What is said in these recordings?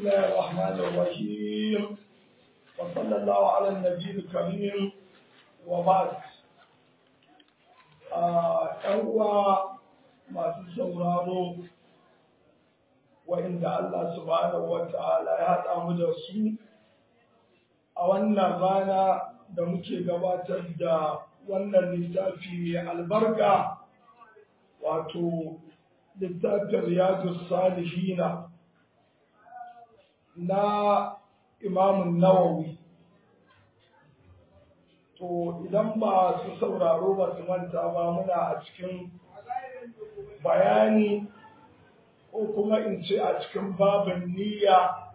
الله الرحمن الرحيم وصلى الله على النبي الكريم وبعد ‘yan uwa masu sauraro wa'inda Allah subhanahu wa ta'ala ya haɗa mu da su a wannan rana da muke gabatar da wannan littafi mai albarka wato littafin Riyadus Salihina na Imam Nawawi. To idan ba su sauraro ba su manta ba muna a cikin bayani ko kuma in ce a cikin babin niyya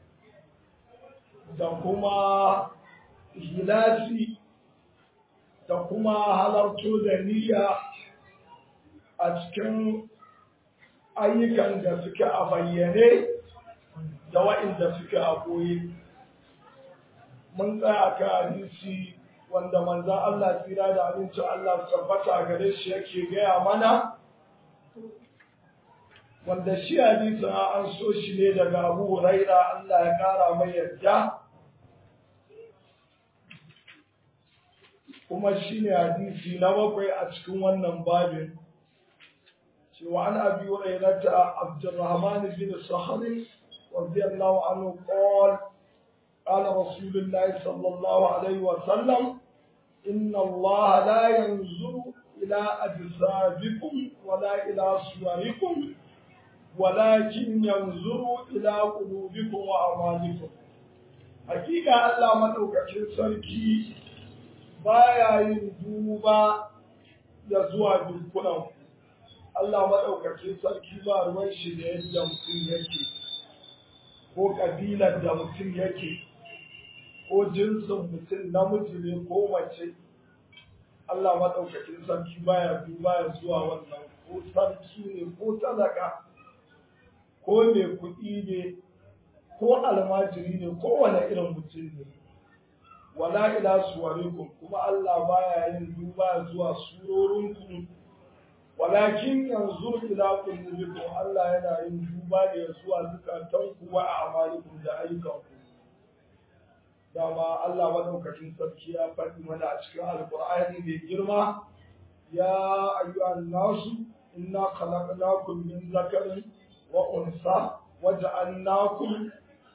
da kuma hilasi da kuma halarto da niyya a cikin ayyukan da suke a bayyane da wa'inda suke a koyi. Mun tsaya ka hadisi wanda manzan Allah tsira da abincin Allah tabbata gare shi yake gaya mana, wanda shi hadisin an so shi ne daga Abu Huraira Allah ya kara mai yarda, kuma shi ne hadisi na bakwai a cikin wannan babin. Cewa an Abi Hurairata Abdurrahman bin Sakhri radiyallahu anhu qala قال رسول الله صلى الله عليه وسلم إن الله لا ينظر إلى أجسادكم ولا إلى صوركم ولكن ينظر إلى قلوبكم وأعمالكم. حقيقة الله مدوكاكين سركي baya yin duba da zuwa dukkunan. Allah maɗaukakin sarki ba ruwan shi da yadda mutum yake ko ƙabilar da mutum yake ko jinsin mutum namiji ne ko mace. Allah maɗaukakin sarki baya duba ya zuwa wannan, ko sarki ne ko talaka ko mai kuɗi ne ko almajiri ne ko wane irin mutum ne. Wala ila suwarikum, kuma Allah baya yin duba zuwa surorinku, walakin yanzu ila qulubikum, Allah yana yin duba da zuwa zukatanku wa a'malikum da ayyukanku. Dama Allah madaukakin sarki ya faɗi mana a cikin Alƙur'ani mai girma, ya ayyuhan nasu inna khalaqnakum min zakarin wa unsa waja'alnakum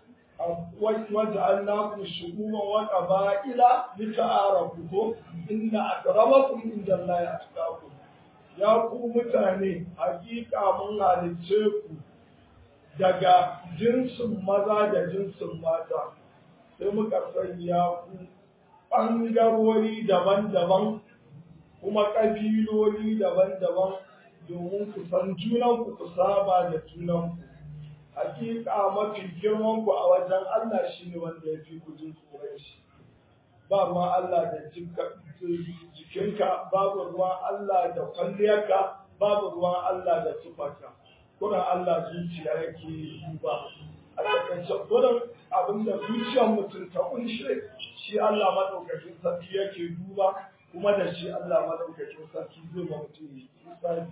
shu'uban wa qaba'ila lita'arafu inna akramakum indallahi atqakum. Ya ku mutane, hakika mun halicce ku daga jinsin maza da jinsin mata, sai muka sanya ku ɓangarori daban-daban kuma ƙabiloli daban-daban domin ku san junanku, ku saba da junanku. Hakika mafi girmanku a wajen Allah shi ne wanda ya fi ku jin tsoron shi. Ba ruwan Allah da jikinka, babu ruwan Allah da kwalliyarka, babu ruwan Allah da tufarka. Kuran Allah zuciya yake duba. A takaice kuran abinda zuciyar mutum ta kunshe shi Allah madaukakin sarki yake duba, kuma da shi Allah madaukakin sarki zai ma mutum misali.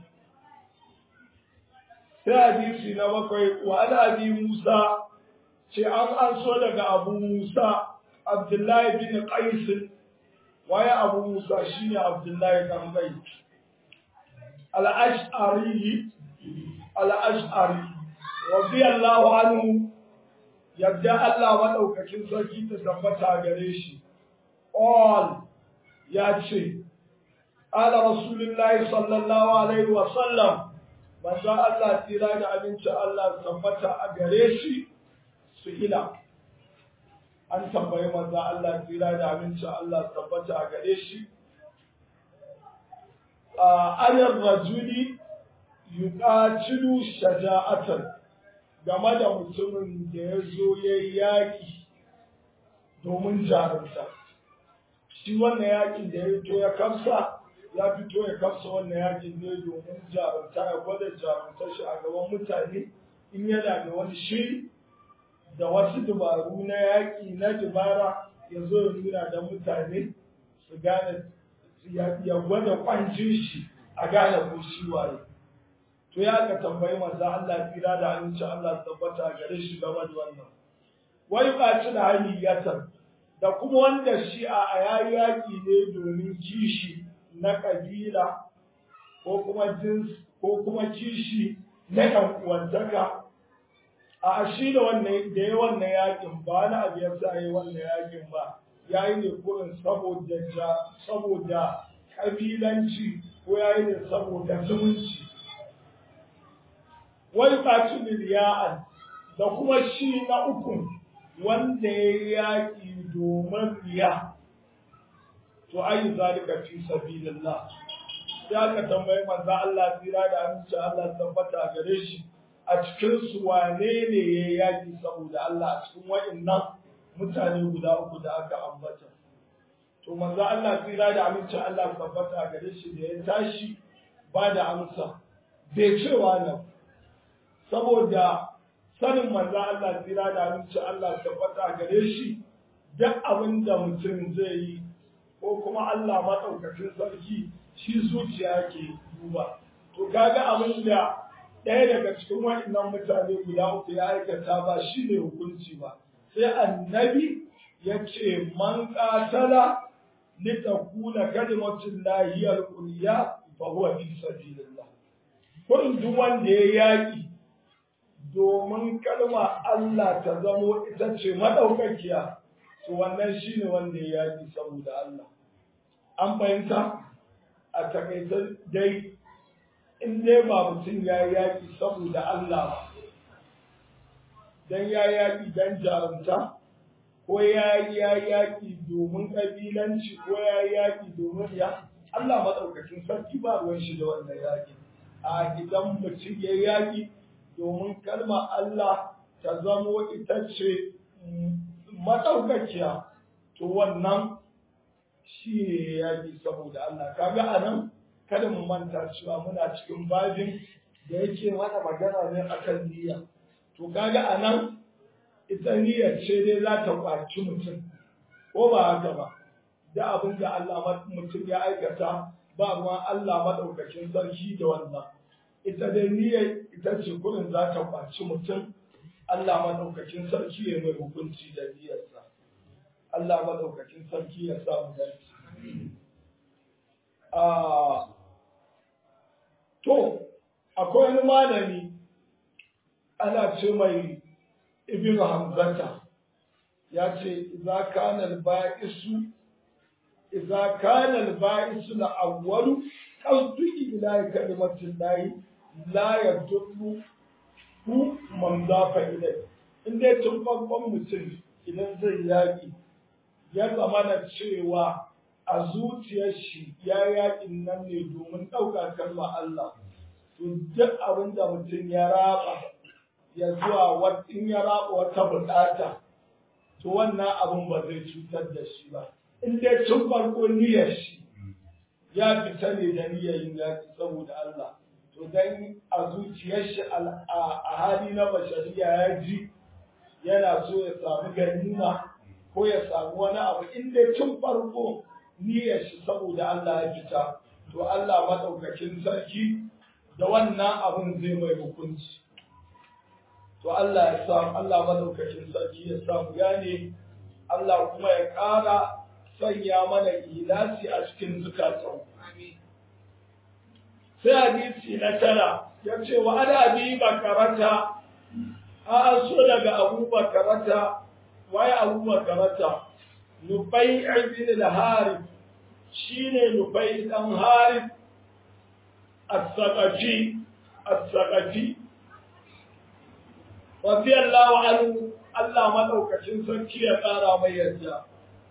Sai hadisi na bakwai, wa ana Abi Musa, ce an so daga Abu Musa Abdullahi bin Qais. Waye Abu Musa? Shine Abdullahi dan Qais al-Ash'ari radiyallahu anhu, yadda Allah madaukakin sarki ta tabbata gare shi. Ya ce, ala Rasulullahi sallallahu alaihi wa sallam, manzo Allah tira da abinci Allah tabbata a gare shi, su ila. An tambayi manzo Allah tira da abinci Allah tabbata a gare shi, ayar rajuli yuqatilu shaja'atan, game da mutumin da ya zo ya yi yaƙi domin jarumta. Shi wannan yaƙin da ya fito ya kafsa wannan yaƙin ne domin jarumta, ya gwada jarumtar shi a gaban mutane, in yana da wani shiri da wasu dabaru na yaƙi na dabara, ya zo ya nuna da mutane su gane, ya gwada kwancin shi a gane ko shi waye. to ya ka tambayi manzo Allah tsira da aminci Allah tabbata gare shi game da wannan wai kaci da haliyatar da kuma wanda shi a yayi yaki ne domin kishi na kabila ko kuma jins ko kuma kishi na ɗan uwantaka a shi da wannan da ya wannan yakin ba na abu ya sa yi wannan yakin ba yayi ne kurin saboda kabilanci ko yayi ne saboda zumunci wai kaci riya'an da kuma shi na uku wanda ya yaki domin riya to ayi zalika fi sabilillah ya ka tambayi manzo Allah tsira da aminci Allah tabbata gare shi a cikin su wane ne ya yaki saboda Allah a cikin wa'annan mutane guda uku da aka ambata to manzo Allah tsira da aminci Allah tabbata gare shi da ya tashi ba da amsa bai cewa nan saboda sanin manzo Allah tsira da aminci Allah tabbata gare shi duk abin da mutum zai yi ko kuma Allah madaukakin sarki shi zuciya ke duba to kaga abin da ɗaya daga cikin waɗannan mutane guda uku ya aikata ba shi ne hukunci ba sai annabi ya ce man qatala litakuna kalimatun lahi al-ulya fa huwa fi sabilillah kun duk wanda ya yaki domin kalma Allah ta zamo ita ce madaukakiya to wannan shine wanda ya yaki saboda Allah an fahimta a takaitar dai in dai ba mutum ya yaƙi saboda Allah ba dan ya yaƙi dan jarumta ko ya yaƙi domin ƙabilanci ko ya yaƙi domin ya Allah maɗaukakin sarki ba ruwan shi da wannan yaƙi a idan mutum ya yaƙi domin kalmar Allah ta zamo ita ce maɗaukakiya to wannan shi ne yaƙi saboda Allah kaga anan kada mu manta cewa muna cikin babin da yake mana magana ne akan niyya to kaga anan ita niyyar ce dai za ta kwaci mutum ko ba haka ba da abin da Allah mutum ya aikata ba ma Allah madaukakin sarki da wannan ita dai niyyar ita ce kurin za ta kwaci mutum Allah madaukakin sarki ya mai hukunci da niyyarsa Allah madaukakin sarki ya sa mu dace to akwai wani malami ana ce mai ibn hamzata ya ce idza kana al-ba'isu al-awwal qasdu ila kalimatin lahi la yadullu hu man dafa ilai inda tun babban mutum idan zai yaki ya zamana cewa a zuciyar shi ya yaƙin nan ne domin ɗauka kalmar Allah to duk abin da mutum ya raba ya zuwa in ya raba wata buƙata to wannan abin ba zai cutar da shi ba in dai tun farko niyyar shi ya fita ne da niyyar yin yaƙi saboda Allah to dan a zuciyar shi a hali na bashariya ya ji yana so ya samu ganima ko ya samu wani abu in dai tun farko niyyar shi saboda Allah ya fita to Allah madaukakin sarki da wannan abun zai mai hukunci to Allah ya sa Allah madaukakin sarki ya sa mu gane Allah kuma ya ƙara sanya mana ilasi a cikin zukatan sai hadisi na tara ya ce wa ana bi bakarata a so daga Abu Bakarata waye Abu Bakarata Nufai ibn al-Harith shine Nufai dan Harith as-Saqafi radiyallahu anhu Allah madaukakin sarki ya tsara mai yarda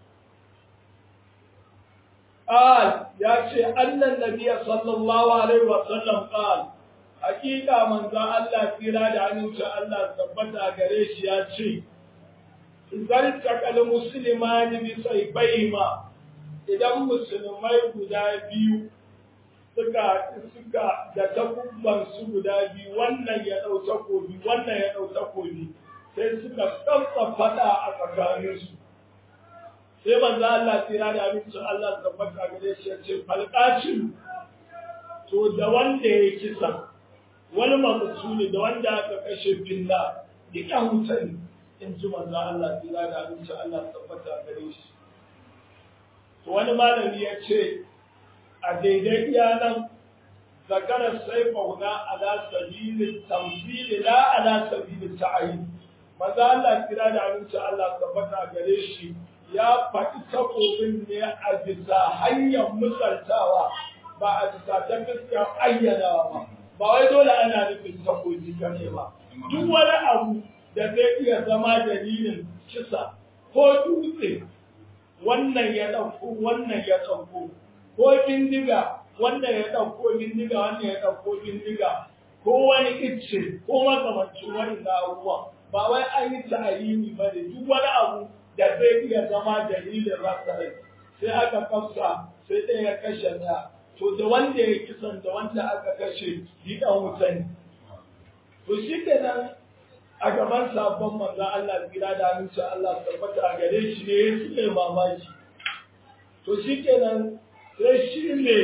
قال يا شيخ أن النبي صلى الله عليه وسلم قال حقيقة من ذا الله تيرا عن إن شاء الله ثبت أجريش يا شيخ إذا التقى المسلمان بسيفيهما إذا مسلمي guda biyu suka da takubban su guda biyu wannan ya dau takobi wannan ya dau takobi sai suka tsantsa fada a tsakaninsu sai manzo Allah tira da abincin Allah tabbata gare shi ya ce falqacin to da wanda ya kisa wani maqtuli da wanda aka kashe filla dukan mutane in ji manzo Allah tsira da abinci Allah tabbata gare shi to wani malami ya ce a daidai iyanan zakarar sai fauna ala sabilin tamfili la ala sabilin ta'ayi manzo Allah tsira da abinci Allah tabbata gare shi ya faɗi takobin ne a bisa hanyar misaltawa ba a bisa ta gaskiya ayyanawa ba ba wai dole ana nufin takobi kane ba duk wani abu da zai iya zama dalilin kisa ko dutse wannan ya ɗauko wannan ya ɗauko ko bindiga wannan ya ɗauko bindiga wannan ya ɗauko bindiga ko wani icce ko makamancin wani abubuwa ba wai an yi ta'ayini ba ne duk wani abu da zai iya zama dalilin rasa rai sai aka kafsa sai ɗaya ya kashe ɗaya to da wanda ya kisan da wanda aka kashe yi ɗan wuta ne to shi kenan a gaban sabon manzan Allah tsira da aminci Allah tabbata a gare shi ne ya suke mamaki to shi kenan sai shi ne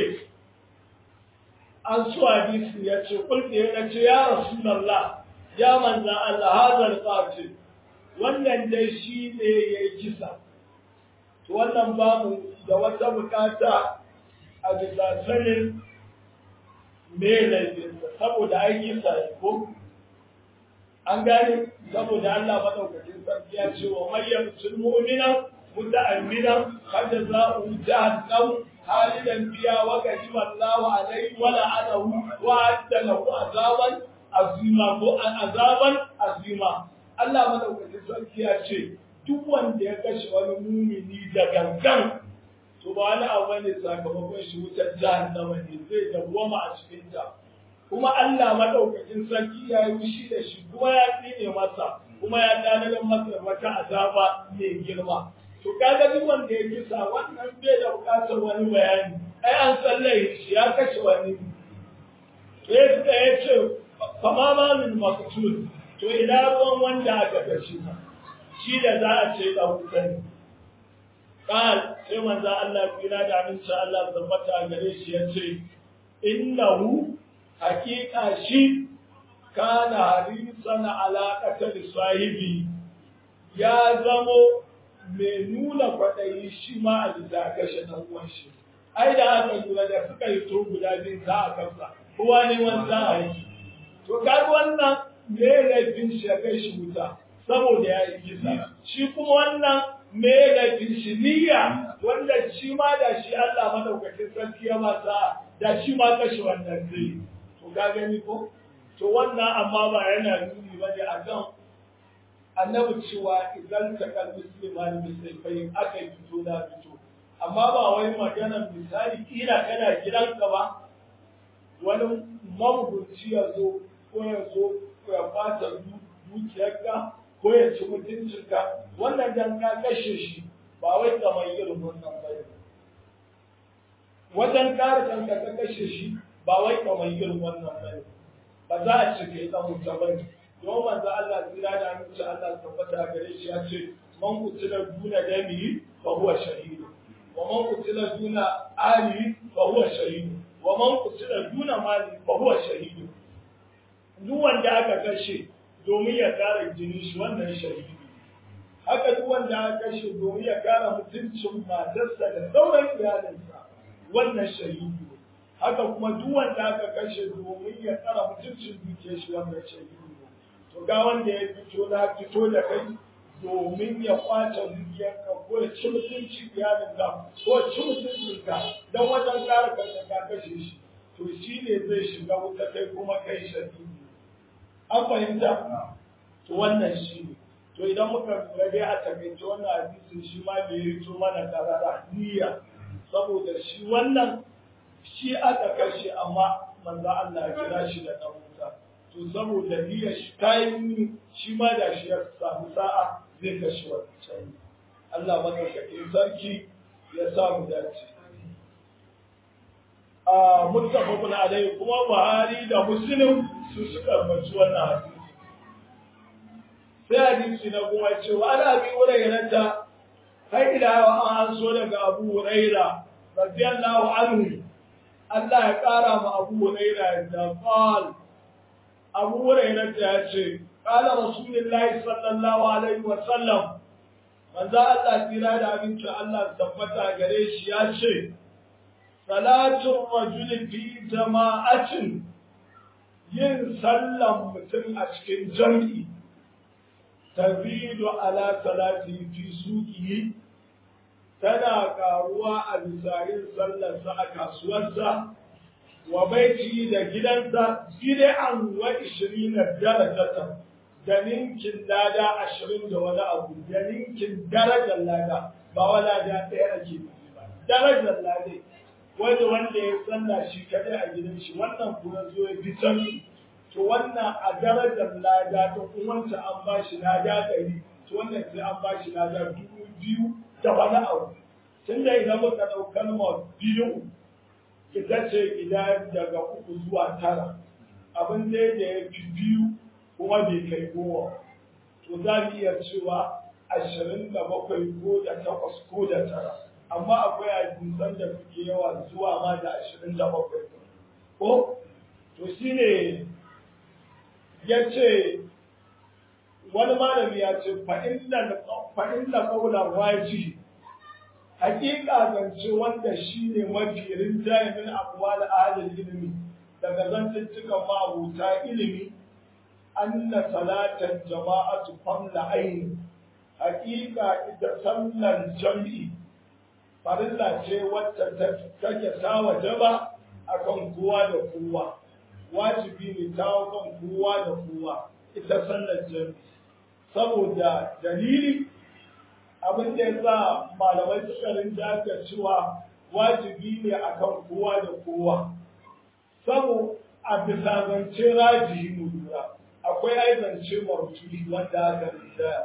an su hadisi ya ce kulɗe ya ce ya Rasulallah ya manzan Allah hazar qatil wannan dai shi ne ya yi kisa to wannan bamu da wata bukata a bisa sanin me laifinsa saboda ai kisa ko an gane saboda Allah madaukakin sarki ya ce wa maryam sul mu'mina muta'ammidan qad za'u jahannam halidan fiha wa ghadiba Allahu alayhi wa la'anahu wa adda lahu azaban azima ko azaban azima Allah madaukakin sarki ya ce duk wanda ya kashe wani mumini da gangan to ba wani abu ne sakamakon shi wutar jahannama ne zai dawwama a cikin ta kuma Allah madaukakin sarki ya yi shi da shi kuma ya tsine masa kuma ya danalar masa wata azaba mai girma to kaga duk wanda ya kisa wannan bai da bukatar wani bayani ai an sallaye shi ya kashe wani to ya ce kama malin maqtul to ina ruwan wanda aka kashe shi da za a ce dan wutan qal sai manzo Allah kira da aminci Allah tabbata gare shi yace innahu hakika shi kana harisan ala qatal sahibi ya zamo mai nuna kwadayi shi ma a da kashe dan uwan shi ai da aka lura da suka yi to guda biyu za a kasa kowa ne wanda a yi to kaga wannan me laifin shi ya kai shi wuta saboda ya yi kisa shi kuma wannan me laifin shi niyya wanda shi ma da shi Allah madaukakin sarki ya masa da shi ma kashe wannan zai to ka gani ko to wannan amma ba yana nuni ba ne akan annabi cewa idan takal musliman musulmai aka fito na fito amma ba wai maganar misali kila kana gidanka ba wani mabuci ya zo ko ya fata dukiyarka ko ya ci mutuncinka wannan dan ka kashe shi ba wai kamar irin wannan ba wajen kare kanka ka kashe shi ba wai kamar irin wannan ba ba za a ce kai dan wuta ba ne don manzo Allah tsira da aminci Allah tabbata gare shi ya ce man kutila duna dami fa huwa shahid wa man kutila duna ali fa huwa shahid wa man kutila duna mali fa huwa shahid duk wanda aka kashe domin ya kare jini shi wannan shahidi haka duk wanda aka kashe domin ya kare mutuncin matarsa da sauran iyalinsa wannan shahidi haka kuma duk wanda aka kashe domin ya kare mutuncin dukiyar shi wannan shahidi to ga wanda ya fito da kai domin ya kwace dukiyarka ko ya ci mutuncin iyalinka ko ya ci mutuncinka don wajen kare kanka ka kashe shi to shi ne zai shiga wuta kai kuma kai shahidi an fahimta to wannan shi ne to idan muka lura dai a takaice wannan hadisin shi ma bai rito mana karara niyya saboda shi wannan shi aka kashe amma manzo Allah ya kira shi da dan wuta to saboda niyyar shi ta yi shi ma da shi ya samu sa'a zai kashe wancan Allah madaukakin sarki ya samu dace muttafaqun alayhi kuma Buhari da Muslim su suka mace wannan hadisi sai hadisi na kuma cewa ana bi Hurairah har ila an so daga Abu Hurairah radiyallahu anhu Allah ya kara ma Abu Hurairah da qal Abu Hurairah ya ce qala rasulullahi sallallahu alaihi wa sallam manzo Allah tira da abinci Allah tabbata gare shi ya ce salatu rajuli fi jama'atin yin sallan mutum a cikin jam'i tazidu ala salati fi suqihi tana karuwa a bisa yin sallarsa a kasuwarsa wa baiti da gidansa bid'an wa 20 darajatan da ninkin lada 20 da wani abu da ninkin darajar lada ba wala da ɗaya ake nufi ba darajar lada wanda ya salla shi kadai a gidan shi wannan kuma zo ya fi can to wannan a darajar lada to wanda an ba shi lada 100 to wannan sai an ba shi lada 2000 da wani abu tunda idan muka ɗau kalmar biyu ita ce idan daga 3 zuwa 9 abin da ya fi biyu kuma bai kai 10 to za mu iya cewa 27 ko da 8 ko da 9 amma akwai hadisan da suke yawa zuwa ma da 27 ko to shine yace wani malami ya ce fa inna qawlan raji hakika zance wanda shine mafi rinjayen aqwal ahli ilmi daga zantuttukan ma'abuta ilimi anna salatan jama'atu famla ayn hakika ita sallar jam'i farilla ce wacce take ta wajaba akan kowa da kowa wajibi ne ta kan kowa da kowa ita sallar jam'i saboda dalili abin da ya sa malamai suka rinja da cewa wajibi ne akan kowa da kowa sabo a bisa zance rajihi mu lura akwai ai zance martuli wanda aka rinja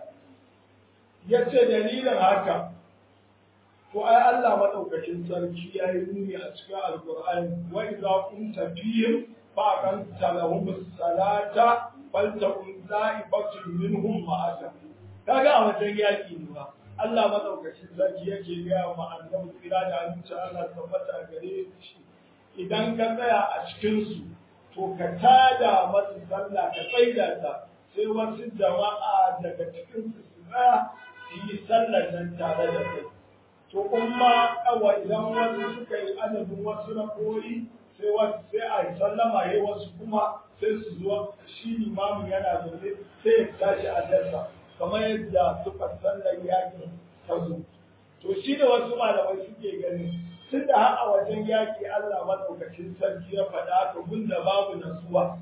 ya ce dalilin haka to ai Allah madaukakin sarki ya yi nuni a cikin alqur'ani wa idza kunta fihim fa aqamta lahum as-salata faltaqum da'ibatun minhum ma'aka kaga a wajen yaki ne ba Allah madaukakin sarki yake ga ma annabi kira da amince Allah tabbata gare shi idan ka tsaya a cikin su to ka tada masu sallah ka tsaida ta sai wasu jama'a daga cikin su tsaya su yi sallar nan tare da kai to kuma kawa idan wasu suka yi adadin wasu rakoyi sai a yi sallama yayi wasu kuma sai su zuwa shi limamin yana zaune sai ya tashi a dasa kamar yadda suka sallar yakin ta zo to shi da wasu malamai suke gani tun da har a wajen yaki Allah madaukakin sarki ya faɗa ka gunda babu nasuwa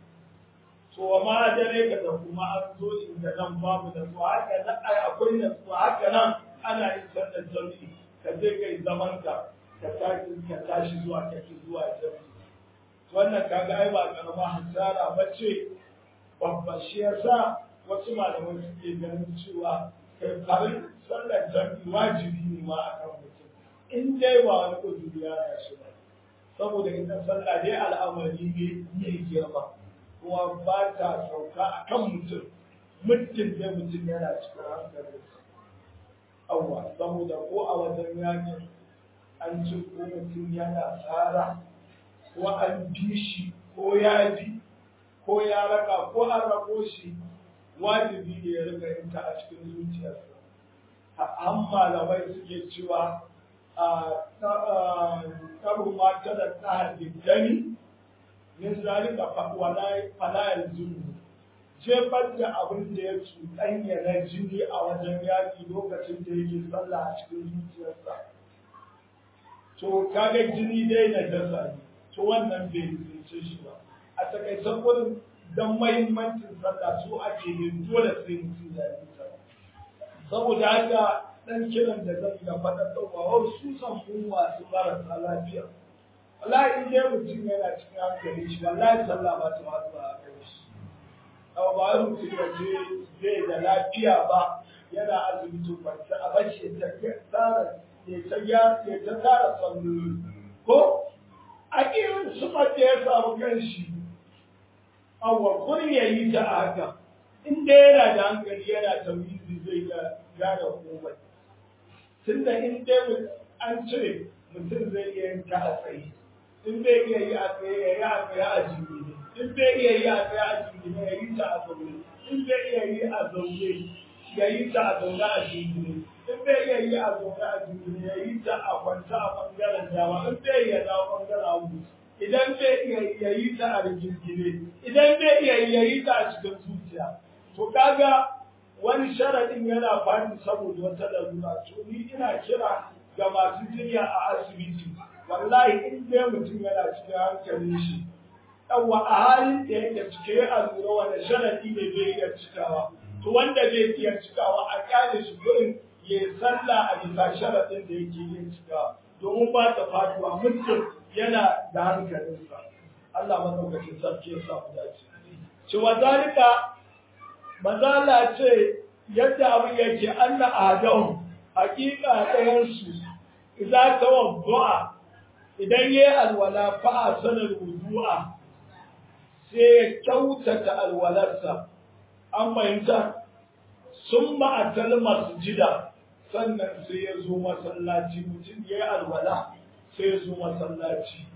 to ma dare ka da kuma an zo inda nan babu nasuwa haka nan akwai nasuwa haka nan ana yin sallar jami'i ka je kai zaman ka tashi zuwa jami'i wannan kaga ai ba karama hasara bace babba shi yasa wasu malamai suke ganin cewa kai farin sallar jami'i wajibi ne ma akan mutum in dai ba wani uzuri ya shi ba saboda ita sallah dai al'amari ne mai girma kuma ba ta sauka akan mutum mutum dai mutum yana cikin hankalinsa awwa saboda ko a wajen yakin an ci ko mutum yana tsara ko an bi shi ko ya bi ko ya raka ko an rako shi wajibi ne ya rika yin ta a cikin zuciyarsa an malamai suke cewa karu ma ta da tsarin dani min zalika fala yanzu jefar da abin da ya cuɗanya na jini a wajen yaƙi lokacin da yake sallah a cikin zuciyarsa to kaga jini dai na dasa ne to wannan bai zuce shi ba a takaitan wurin don mahimmancin sallah su ake yin dole sai mutum ya yi ta saboda haka dan kiran da zan ga faɗa ɗauka su san mun masu marasa lafiya wallahi in dai mutum yana cikin hankali shi wallahi sallah ba ta wasu a kai shi abu ba mutum ya je zai da lafiya ba yana asibiti kwanci a bashi ya ta tara salloli ko a irin su da ya samu kanshi awa kun ya yi ta a haka in dai yana da hankali yana tamizi zai gane komai tunda in dai an ce mutum zai iya yin ta a tsaye in zai iya yi a tsaye ya yi a tsaye a jini ne in bai iya yi a tsaye a jingine ya yi ta a zaune, in bai iya yi a zaune ya yi ta a zaune a jingine, in bai iya yi a zaune a jingine ya yi ta a kwanta a ɓangaren dama, in bai iya dawo ɓangaren hagu, idan bai iya ya yi ta a jingine, idan bai iya ya yi ta a cikin zuciya. To kaga wani sharaɗin yana fadi saboda wata larura. To ni ina kira ga masu jinya a asibiti, wallahi in dai mutum yana cikin hankalin shi, yawwa a halin da yake cike a lura wani sharaɗi ne bai iya cikawa. To wanda bai iya cikawa a kyale shi gurin ya yi sallah a bisa sharaɗin da yake iya cikawa, domin ba ta faduwa mutum yana da hankalinsa. Allah madaukakin sarki ya sa mu dace. Cewa zalika mazala ce yadda abin yake anna adam hakika ɗayansu idza tawadda'a idan yayi alwala fa asana wudu'a sai ya kyautata alwalarsa an fahimta summa atal masjida sannan sai ya zo masallaci mutum yayi alwala sai ya zo masallaci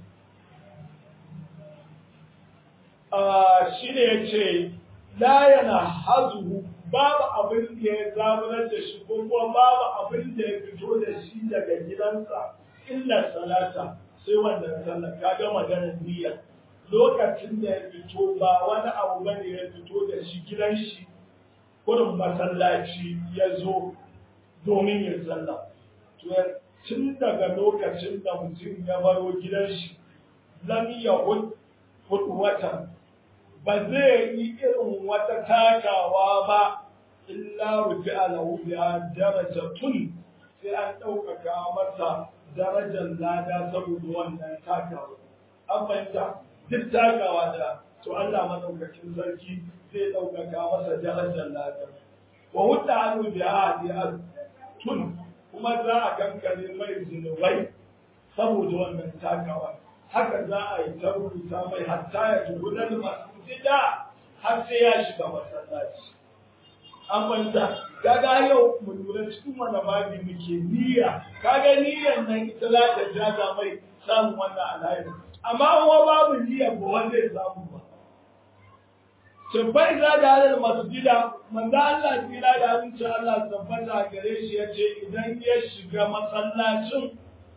shine yace la yana hazuhu babu abin da ya zaburar da shi ko kuma babu abin da ya fito da shi daga gidansa illa salata sai wannan sallah kaga maganar niyya lokacin da ya fito ba wani abu bane ya fito da shi gidan shi kurin masallaci ya zo domin ya sallah to tun daga lokacin da mutum ya baro gidan shi lam yahud watan ba zai yi irin wata takawa ba illa rufi alahu biya darajatun sai an ɗaukaka masa darajar lada saboda wannan takawa. An fahimta duk takawa da to Allah madaukakin sarki zai ɗaukaka masa darajar lada. Wa hudda alahu biya tun kuma za a kankare mai zinubai saboda wannan takawa. Haka za a yi ta rubuta mai hatta ya tuhunar masu da har sai ya shiga masallaci. An manta, kaga yau mu lura cikin wani babi muke niyya, kaga niyyar nan ita za ta jaza mai samun wannan alayi. Amma kuma babu niyya ba wanda ya samu ba. Tabbai za da halar masjida, manzo Allah tsira da abinci Allah tabbata gare shi ya ce idan ya shiga masallacin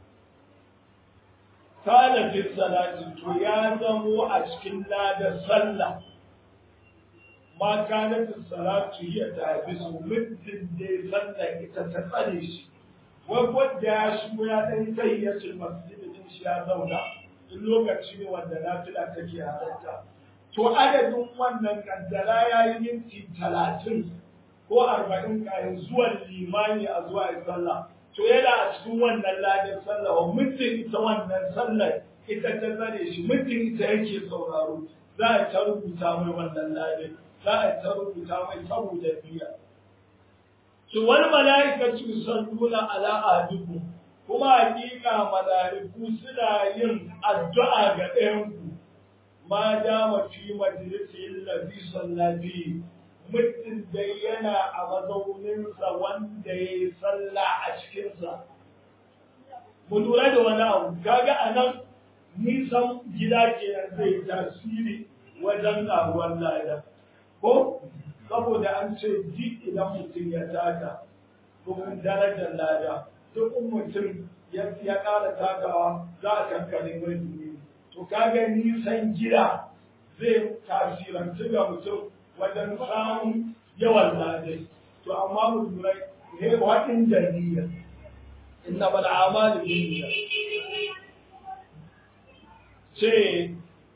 kana fi salati to ya zamo a cikin ladar sallah ma kana fi salatu ya tafi su muddin da sallah ita ta tsare shi wanda ya shigo ya dan sai ya ce masjidin shi ya zauna in lokaci ne wanda nafila take halarta to adadin wannan kaddara ya yi minti 30 ko 40 kayan zuwan limani a zuwa sallah to yana a cikin wannan ladin sallah wa mutum ita wannan sallar ita ta zane shi mutum ita yake sauraro za a ta rubuta mai wannan ladin za a ta rubuta mai saboda biya to wal malaikatu salluna ala ahadikum kuma hakika malaiku suna yin addu'a ga ɗayan ku ma dama fi majlisil ladhi sallabi mutum da yana a mazauninsa wanda ya yi sallah a cikinsa. Mu lura da wani abu, kaga a nan nisan gida kenan zai tasiri wajen ƙaruwar lada. Ko? Saboda an ce ji idan mutum ya taka, domin darajar lada, duk mutum ya ƙara takawa za a kankare mai duniya. To kaga nisan gida zai tasirantu ga mutum wajen samun yawan ladai to amma mu lura ne waɗin da niyya inna bal a'malu binniyya ce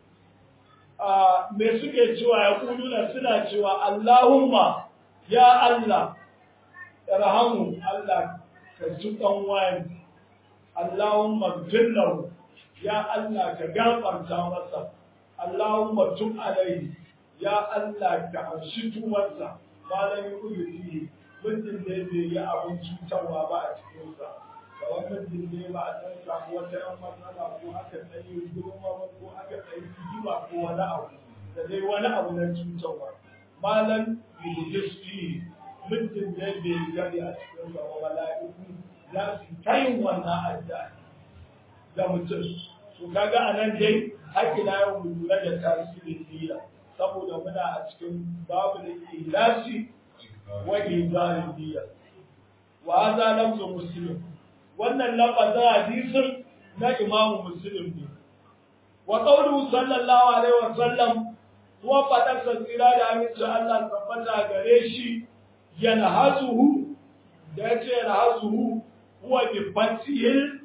me suke cewa ya kuluna suna cewa Allahumma ya Allah irhamu Allah ka ji dan wani Allahumma ghfirlahu ya Allah ka gafarta masa Allahumma tub alaihi ya Allah ka amshi tumarsa malamin uzuri mutum da bai yi abin cutarwa ba a cikinsa da wannan dinne ba a san samu wata yan matsala ko aka tsaye gurma ko aka tsaye jiwa ko wani abu da dai wani abu na cutarwa malam bilisfi mutum da bai gari a cikinsa wa mala'iku za su kai wannan adda da mutum to kaga anan dai har ila yau mu lura da tasirin niyya saboda muna a cikin babu da ihlasi wa izalin niyya wa hadha lafzu muslim wannan lafazin hadisin na Imam Muslim ne wa qawluhu sallallahu alaihi wa sallam wa fadarsa tsira da aminci Allah tabbata gare shi yanhazuhu da yace yanhazuhu huwa bi fatihil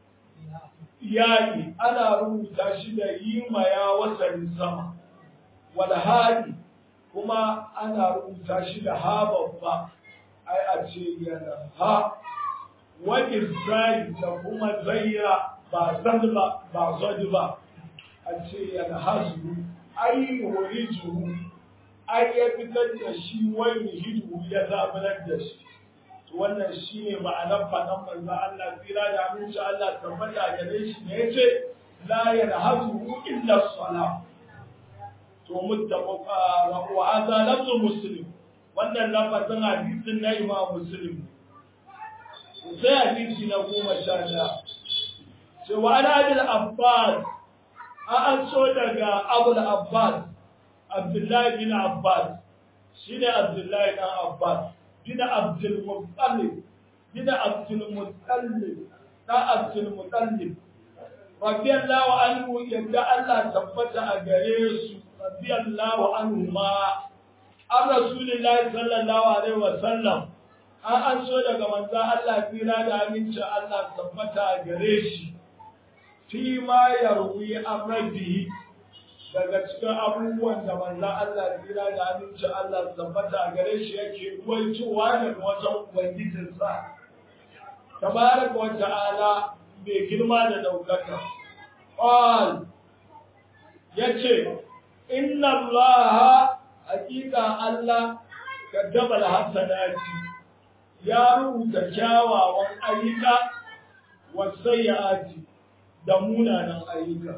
yayi ana rubuta shi da yima ya wasan sama wal hadi kuma ana rubuta shi da ha babba ai a ce yana ha wa izai da kuma zaira ba zadba ba zadba a ce yana hazu ai horijuhu ai ya fitar da shi wani hidu ya zabarar da shi wannan shine ma'anar fadan manzo Allah tsira da aminci Allah tabbata gare shi ne yace la yanhazu illa as-salah to muttafaqa wa hadha lafzu muslim wannan lafazin hadisin na Imam Muslim sai hadisi na 11 cewa ana Abul Abbas an so daga Abul Abbas Abdullah bin Abbas shine Abdullah bin Abbas bin Abdul Muttalib radiyallahu anhu yadda Allah tabbata a gare su radiyallahu anhu ma an Rasulullahi sallallahu alaihi wa sallam an so daga manzo Allah tsira da aminci Allah tabbata a gare shi fi ma yarwi amrabi daga cikin abubuwan da manzo Allah tsira da aminci Allah tabbata a gare shi yake ruwaitowa daga wajen ubangijinsa tabaraka wa ta'ala mai girma da daukaka qal yace inna allaha haqiqa Allah kaddaba al-hasanati ya rubuta kyawawan ayyuka wa sayyiati da munanan ayyuka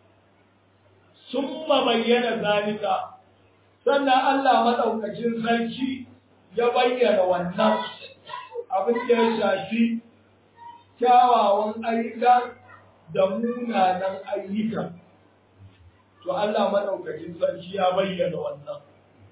summa bayyana zalika sannan Allah madaukakin sarki ya bayyana wannan abin da ya shafi kyawawan ayyuka da munanan ayyuka to Allah madaukakin sarki ya bayyana wannan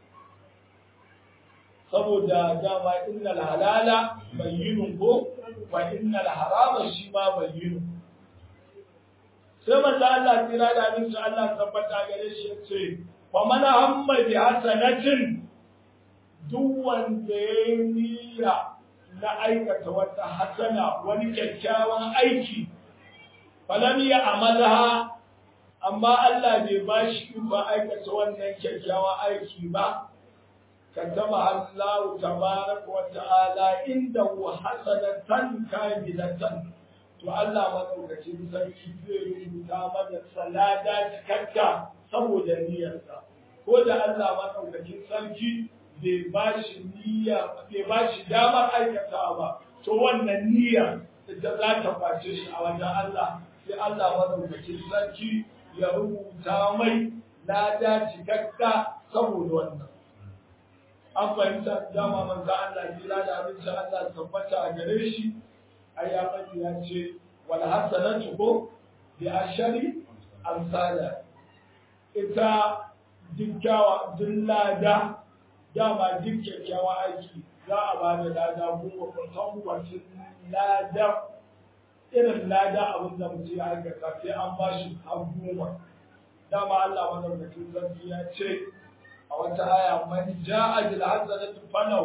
saboda dama innal halala bayyinun ko wa innal harama shi ma bayyinun sai manzo Allah tira da abin sa Allah tabbata gare shi yace fa man hamma bi hasanatin duk wanda ya niyya na aikata wata hasana wani kyakkyawan aiki falam ya amalaha amma Allah bai bashi ba aikata wannan kyakkyawan aiki ba katama Allah tabaraka wa ta'ala indahu hasanatan kamilatan to Allah madaukakin sarki zai rubuta mana salada cikakka saboda niyyarsa ko da Allah madaukakin sarki bai bashi damar aikata ba to wannan niyya da za ta face shi a wajen Allah sai Allah madaukakin sarki ya rubuta mai lada cikakka saboda wannan an fahimta dama manzo Allah kira da abin da Allah tabbata a gare shi ai ya faɗi ya ce wal hasanatu ko bi ashari amsala ita dukkawa lada dama duk kyakkyawan aiki za a ba da lada ko kwatankwacin lada irin lada abin da mutum ya aikata sai an ba shi har goma dama Allah madaukakin sarki ya ce a wata aya man ja'a bil hasanati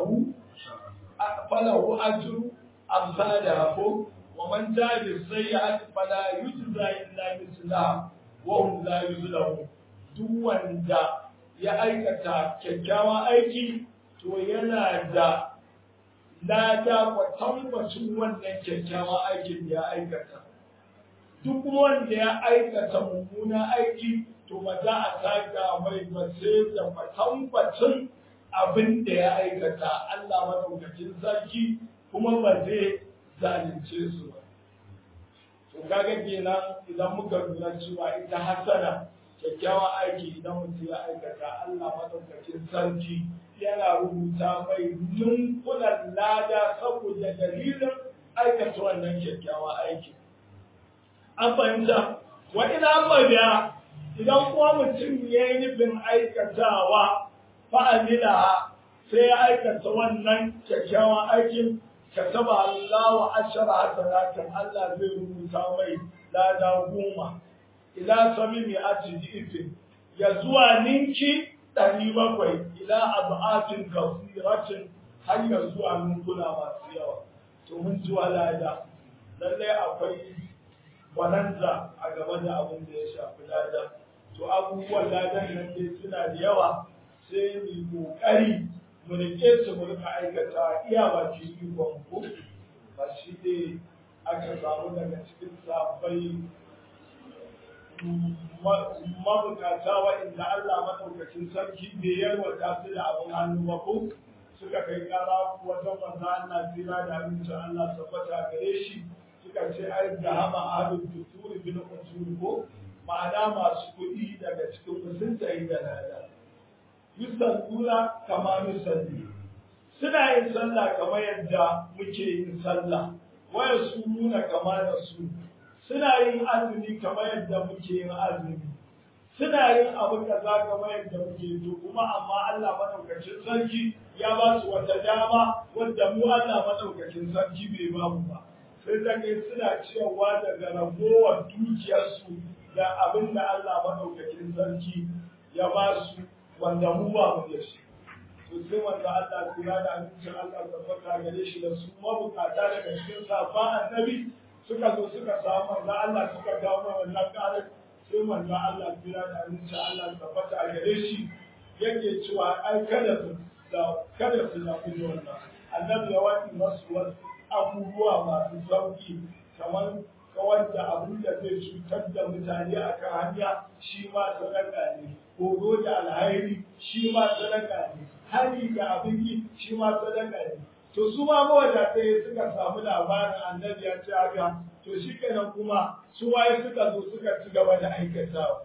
falahu ajru amsalha ko wa man ja'a bis sayyi'ati fala yujza illa mislaha wa hum la yuzlamun duk wanda ya aikata kyakkyawan aiki to yana da lada kwatankwacin wannan kyakkyawan aikin da ya aikata duk wanda ya aikata mummuna aiki to ba za a saka mai ba sai da kwatankwacin abin da ya aikata Allah madaukakin sarki kuma ba zai zalunce su ba to kaga kenan idan muka lura cewa ita hasana kyakkyawan aiki idan mutum ya aikata Allah madaukakin sarki yana rubuta mai dunkulan lada saboda dalilin aikata wannan kyakkyawan aiki an fahimta wa ina mabiya idan kuma mutum ya yi nufin aikatawa fa'amila sai ya aikata wannan kyakkyawan aikin kataba Allah wa ashara hasanatin Allah zai rubuta mai lada 10 ila samimi ajidifin ya zuwa ninki 700 ila abu'atin kasiratin har ya zuwa ninkuna masu yawa to mun zuwa lada lallai akwai bananza a gaba da abin da ya shafi lada to abubuwan ladan nan dai suna da yawa sai mu kokari mu rike su mu rika aikata iya baki ikon ku ba shi ne aka samu daga cikin sabai mabukata wa'inda Allah madaukakin sarki bai yarwata su da abin hannu ba ko suka kai kara wajen manzo Allah tsira da abincin Allah tabbata gare shi suka ce ai da hama ahadul duturi bin usul ko ma'ana masu kuɗi daga cikin musulunta da nada yusalluna kama nusalli suna yin sallah kamar yadda muke yin sallah waya su nuna kama da su suna yin azumi kamar yadda muke yin azumi suna yin abu kaza kamar yadda muke to kuma amma Allah madaukakin sarki ya ba su wata dama wanda mu Allah madaukakin sarki bai ba mu ba sai ta kai suna cewa daga ragowar dukiyarsu da abin da Allah madaukakin sarki ya ba su wanda mu ba mu da shi to sai wanda Allah kira da abincin Allah tabbata gare shi da su mabukata daga cikin safa annabi suka zo suka samu manzo Allah suka dawo mai wannan karar sai manzo Allah kira da abincin Allah tabbata gare shi yake cewa ai kada su na kuma wannan annabi ya wani masu wasu abubuwa masu sauki kamar kawar da abin da zai cutar da mutane a kan hanya shi ma sadaka ne horo da alhairi shi ma sadaka ne hari da abin yi shi ma sadaka ne to su ma mawadatai suka samu labarin annabi ya ce haka to shi kenan kuma su waye suka zo suka ci gaba da aikatawa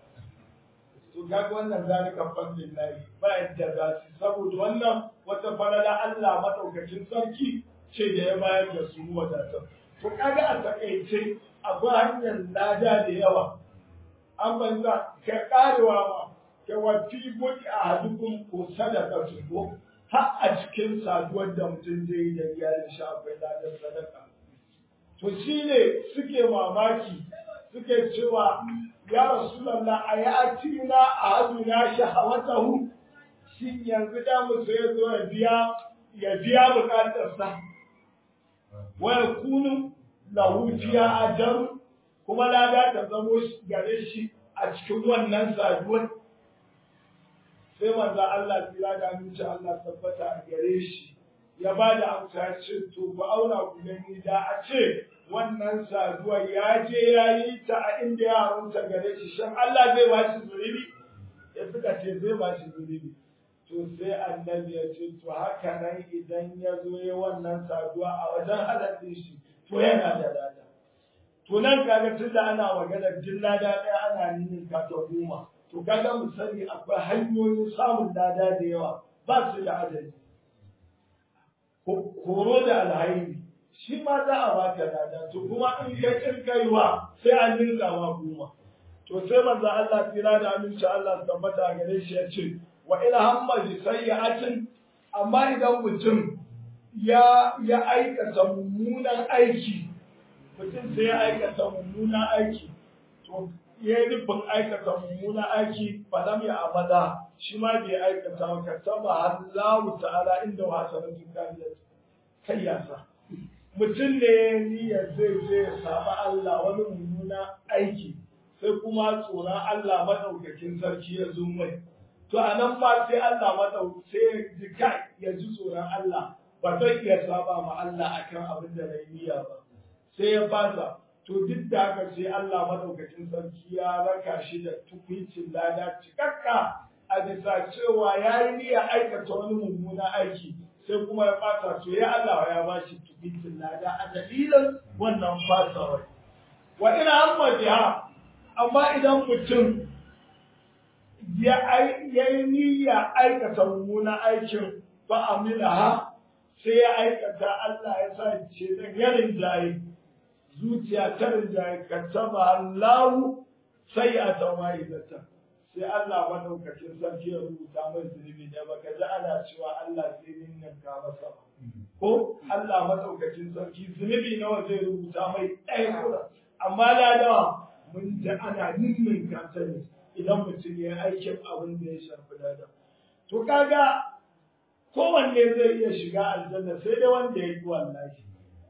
to kaga wannan zalika fadlin lahi ba yadda za su saboda wannan wata falala Allah madaukakin sarki ce da ya bayar da su wadatan to kaga a takaice akwai hanyar lada da yawa an banza ka karewa ma ka wafi buki a hadukun ko sadaka su ko har a cikin saduwar da mutum zai yi da iyalin shi akwai ladan sadaka to shine suke mamaki suke cewa ya Rasulallah a ya atina a haduna shahawatahu shin yanzu da mu sai zo ya biya bukatarsa wa yakunu lahu fiha ajr kuma lada ta zamo gare shi a cikin wannan saduwar sai manzo Allah tsira da aminci Allah tabbata a gare shi ya ba da amsa ce to ku aura ku gani da a ce wannan saduwar ya je ya yi ta a inda ya haramta gare shi shan Allah zai ba shi zuribi ya suka ce zai ba shi zuribi to sai annabi ya ce to haka nan idan ya zo ya wannan saduwa a wajen halattun shi to yana da lada to nan kaga tunda ana maganar jin lada ɗaya ana ninin ka ta goma to kaga mu sani akwai hanyoyin samun lada da yawa ba su da adadi horo da alhairi shi ma za a baka lada to kuma in ka kirkaiwa sai an ninka ma goma to sai manzo Allah tsira da aminci Allah tabbata gare shi ya ce wa ila hamma bi sayyi'atin amma idan mutum ya aikata mummunan aiki mutum sai ya aikata mummunan aiki to ya yi nufin aikata mummunan aiki falam ya abada shi ma bai aikata wa kataba Allah ta'ala inda wasanatun kamiyat kai yasa mutum ne niyyar zai je ya saba Allah wani mummunan aiki sai kuma tsoron Allah madaukakin sarki ya zo mai to a nan ma sai Allah madaukakin sai jika ya ji tsoron Allah ba zai iya saba ma Allah akan abin da na niyya ba sai ya fasa to duk da haka sai Allah madaukakin sarki ya raka shi da tukuncin lada cikakka a bisa cewa ya yi niyya aikata wani mummuna aiki sai kuma ya fasa to ya Allah ya ba shi tukuncin lada a dalilin wannan fasawar wa ina amma biha amma idan mutum ya yi niyya aikata mummuna aikin ba amilaha sai ya aikata Allah ya sa ce dan yarin jayi zuciya ta rinjaye kataba Allahu sayyi'atan wahidatan sai Allah madaukakin sarki ya rubuta mai zunubi da baka ji ana cewa Allah zai ninninka masa ba ko Allah madaukakin sarki zunubi nawa zai rubuta mai ɗaya kura amma ladawa mun ji ana ninninka ta ne idan mutum ya aikin abin da ya shafi lada to kaga kowanne zai iya shiga aljanna sai dai wanda ya yi wallahi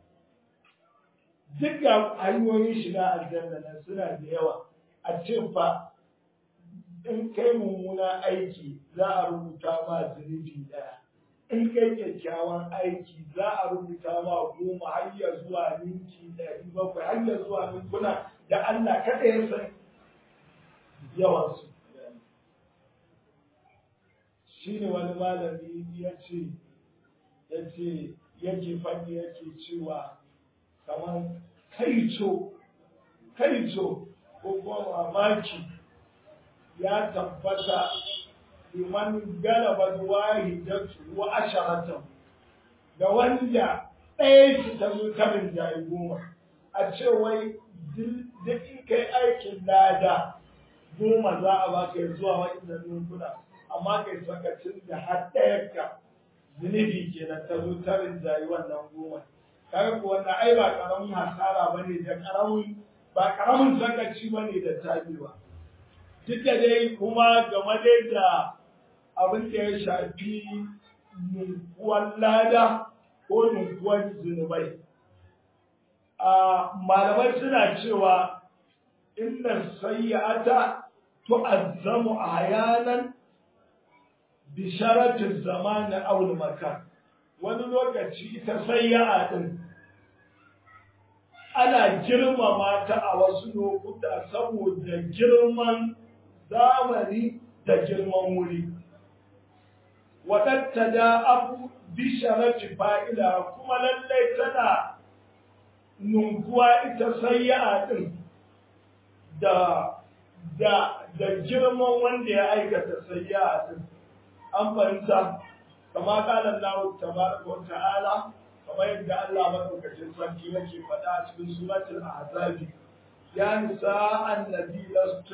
duk ga hanyoyin shiga aljanna nan suna da yawa a ce fa in kai mummuna aiki za a rubuta ma zunubi ɗaya in kai kyakkyawan aiki za a rubuta ma 10 har ya zuwa ninki 700 har ya zuwa ninkuna da Allah kada ya san yawansu shi ne wani malami yake faɗi yake cewa kamar kaico ko kuma mamaki ya tabbata liman galaba wahidatu wa asharatan ga wanda ɗaya shi ta zo ta rinjaye 10 a ce wai duk in kai aikin lada 10 za a baka ya zuwa wa'inda ninkuna amma kai sakacin da har ɗayarka zunubi kenan ta zo ta rinjaye wannan 10 kaga ko wannan ai ba karamin hasara bane da ba karamin sakaci bane da tabewa duk da dai kuma game da abin da ya shafi ninkuwan lada ko ninkuwan zunubai malamai suna cewa inna sayyi'ata tu'azzamu ahyanan bi sharatin zaman aw makan wani lokaci ita sayyi'a din ana girmama ta a wasu lokuta saboda girman zamani da girman wuri wadatta da abu bi sharatin fa'ila kuma lallai tana nunkuwa ita sayyi'a din da girman wanda ya aikata sayyi'a din an fahimta kama kala Allah tabaraka wa ta'ala kama yadda Allah madaukakin sarki yake faɗa a cikin suratul ahzab ya nisa annabi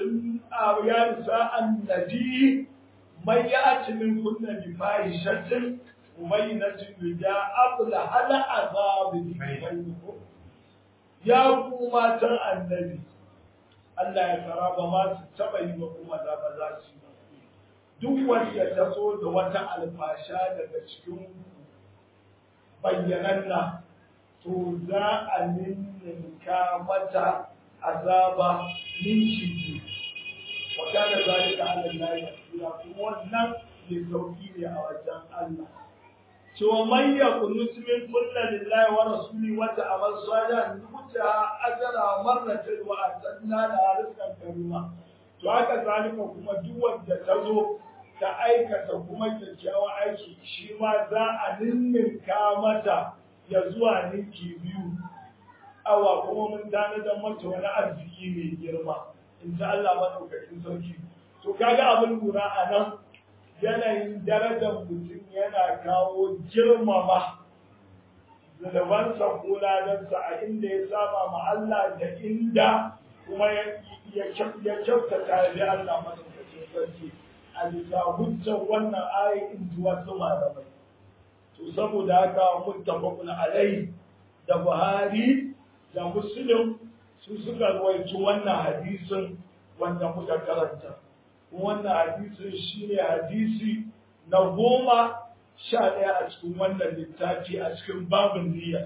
man ya'ti min kunna bi fahishatin mubayyinatin yuda'ab laha al'azab bainakum ya ku matan annabi Allah ya tsara ba ma su taɓa yi ba kuma da ba za su yi duk wanda ta zo da wata alfasha daga cikin bayyananna to za a ninninka mata azaba ninki biyu wa kana zalika ala Allah yasira kuma wannan ne sauki ne a wajen Allah cewa man yaqunut min kulli lillahi wa rasuli wa ta'amal salihan nuta ajra marratan wa atanna la rizqan karima to haka zalika kuma duk wanda ta zo ta aikata kuma kyakkyawan aiki shi ma za a ninninka mata ya zuwa ninki biyu awa kuma mun tanadar mata wani arziki mai girma in ji Allah madaukakin sarki to kaga abin lura a nan yanayin darajar mutum yana kawo girmama zunubansa ko ladansa a inda ya saba ma Allah da inda kuma ya kyautata ya Allah madaukakin sarki a bisa hujjar wannan ayi in ji wasu malamai to saboda haka muttafaqun alai da Buhari da Muslim su suka rawaito wannan hadisin wanda muka karanta wannan hadisin shine hadisi na 11 a cikin wannan littafi a cikin babin niyya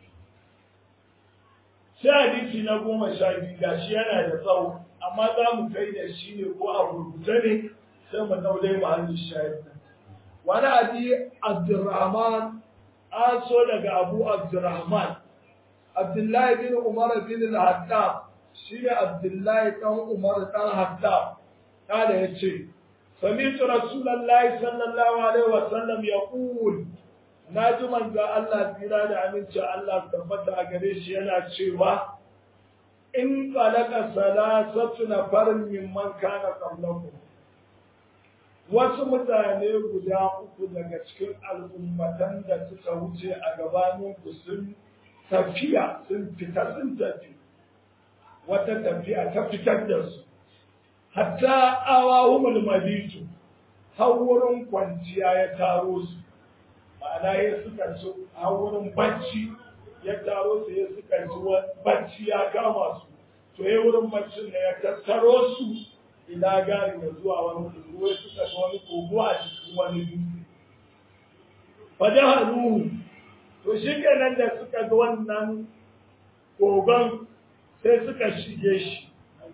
sai hadisi na 12 gashi yana da tsawo amma za mu kai da shi ne ko a rubuce ne sai mu daure mahallin shahid wani abi Abdurrahman an so daga Abu Abdurrahman Abdullahi bin Umar bin al-Hattab shi ne Abdullahi dan Umar dan Hattab kada yace sami'tu Rasulullahi sallallahu alaihi wasallam yaqul naji manzo Allah tira da aminci Allah tabbata a gare shi yana cewa in qalaka salasatu nafarin mimman kana qablakum wasu mutane guda uku daga cikin al'ummatan da suka wuce a gabanin ku sun tafiya sun fita sun tafi wata tafiya ta fitar da su hatta awahumul mabitu har wurin kwanciya ya taro su, ma'ana ya suka ci har wurin bacci ya taro su, ya suka ci bacci ya kama su, to ya wurin baccin da ya tattaro su ina gari da zuwa wani kogo, ya suka ci wani kogo a cikin wani dutse. Fajahaluhu, to shi kenan da suka ga wannan kogon sai suka shige shi.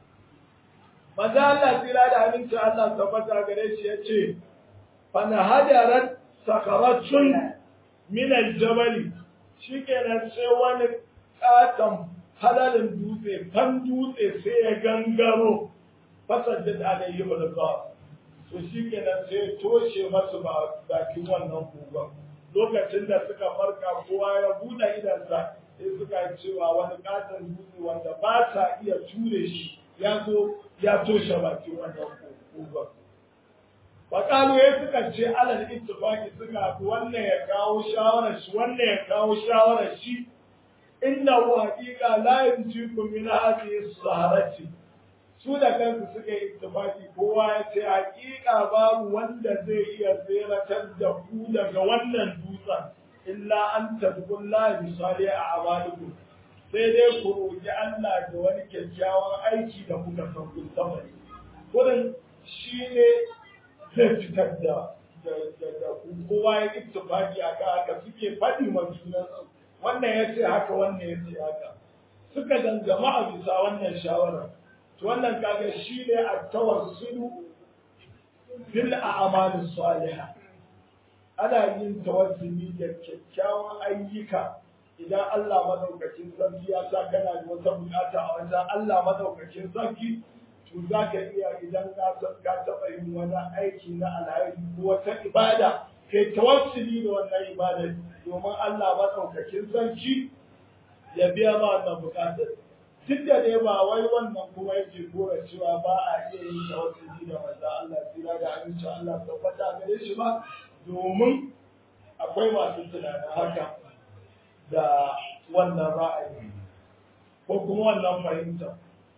Maza Allah tsira da aminci Allah tabbata gare shi ya ce, fana hadarar sakaratun min aljabali, shi kenan sai wani katon halalin dutse, fan dutse sai ya gangaro fasaddin alayhi mulka. To shi kenan sai toshe masu bakin wannan kogon. Lokacin da suka farka kowa ya buɗe idansa sai suka cewa wani katon dutse wanda ba sa iya ture shi ya zo ya toshe bakin wannan kogon. Faƙalu ya suka ce alal ittifaqi suka haɗu, wannan ya kawo shawarar shi, wannan ya kawo shawarar shi, inna hu haqiqa la yunjikum min hadhihi saharati. Su da kansu suka yi ittifaqi, kowa ya ce haƙiƙa babu wanda zai iya tseratar da ku daga wannan dutsen illa an tadkulla bi salih a'malikum, sai dai ku roƙi Allah da wani kyakkyawan aiki da kuka san kun saba. Kurin shi ne zai fitar da kowa ya ittifaqi a haka suke faɗi ma junansu, wannan ya ce haka, wannan ya ce haka, suka dangama a bisa wannan shawara. To wannan kaga shi ne a tawassulu bil a'malis salihah. Ana yin tawassuli da kyakkyawan ayyuka idan Allah madaukakin sarki ya sa kana da wata bukata a wajen Allah madaukakin sarki, to za ka iya idan ka taɓa yin wani aiki na alhairi ko wata ibada, kai tawassuli da wannan ibada domin Allah madaukakin sarki ya biya ma wannan bukatar. Duk da dai ba wai wannan kuma yake kora cewa ba a iya yin tawassuli da manzo Allah tsira da aminci Allah tabbata gare shi ba, domin akwai masu tunanin haka da wannan ra'ayi ko kuma wannan fahimta.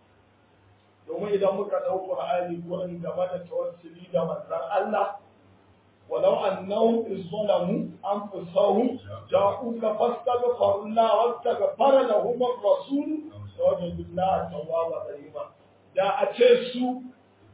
Domin idan muka ɗau Qur'ani gurin game da tawassuli da manzon Allah, walau annahum izzalamu anfusahum ja'uka fastaghfirullaha wastaghfara lahum ar-rasul wajadullah tawwaba rahima. Da a ce su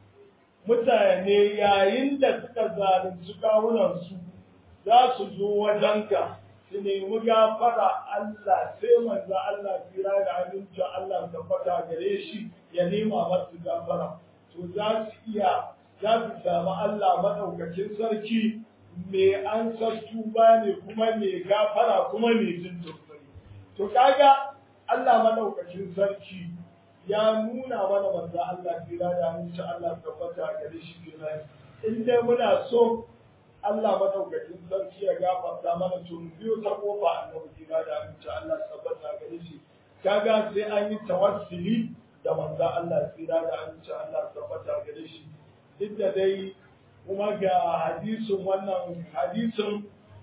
mutane yayin da suka zalunci kawunansu za su zo wajenka su nemi gafara Allah, sai manzo Allah tsira da aminci Allah tabbata gare shi ya nema masu gafara, to za su samu Allah madaukakin sarki mai an tuba ne kuma mai gafara kuma mai jin tausayi. To kaga Allah madaukakin sarki ya nuna mana manzo Allah tsira da aminci Allah tabbata gare shi kenan. In dai muna so Allah madaukakin sarki ya gafarta mana, to mu biyo ta kofa annabi tsira da aminci Allah tabbata gare shi. Kaga sai an yi tawassuli da manzo Allah tsira da aminci Allah tabbata gare shi. Duk da dai kuma ga hadisin wannan hadisin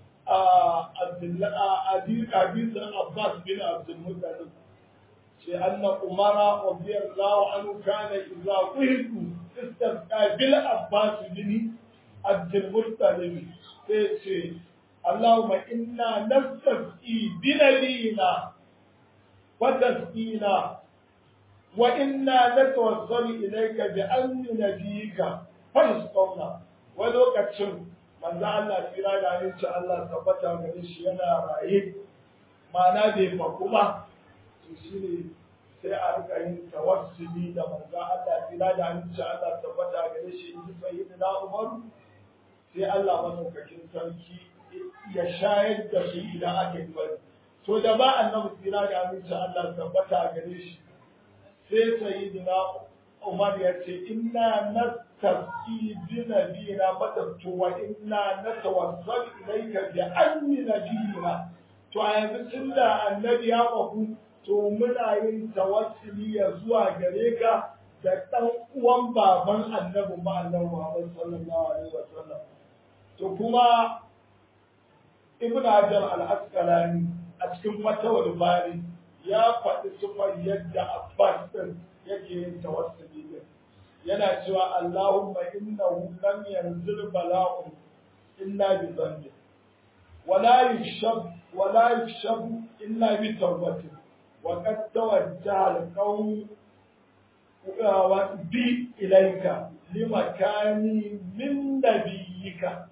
hadisin Abbas bin Abdul Muttalib ce anna Umara radiyallahu anhu kana idza qihitu istasqa bil Abbas bin Abdul Muttalib, sai ce Allahumma inna nastasqi bi nabiyina wa tasqina wa inna natawassalu ilayka bi anni nabiyika fasqawna. Wa lokacin manzo Allah tsira da aminci Allah tabbata gare shi yana raye, ma'ana bai faku ba, to shine sai a rika yin tawassuli da manzo Allah tsira da aminci Allah tabbata gare shi in sayyidina Umar, sai Allah madaukakin sarki ya shayar da su idan aka yi bari. To da ba annabi tsira da aminci Allah tabbata gare shi, sai sayyidina Umar ya ce inna nastasqi bi nabiyina fatattu wa inna natawassalu ilayka bi anni nabiyina. To a yanzu tunda annabi ya faku, to muna yin tawassuli ya zuwa gare ka da ɗan uwan baban annabi ma annabi Muhammad sallallahu alaihi wasallam. To kuma Ibn Hajar al-Asqalani a cikin Fatawul Bari ya faɗi sufar yadda Abbas din yake yin tawassuli din. yana cewa Allahumma innahu lam yanzil bala'un illa bi dhanbi wala yushab illa bi tawbatin wa qad tawajjaha al-qawm wa bi ilayka limakani min nabiyyika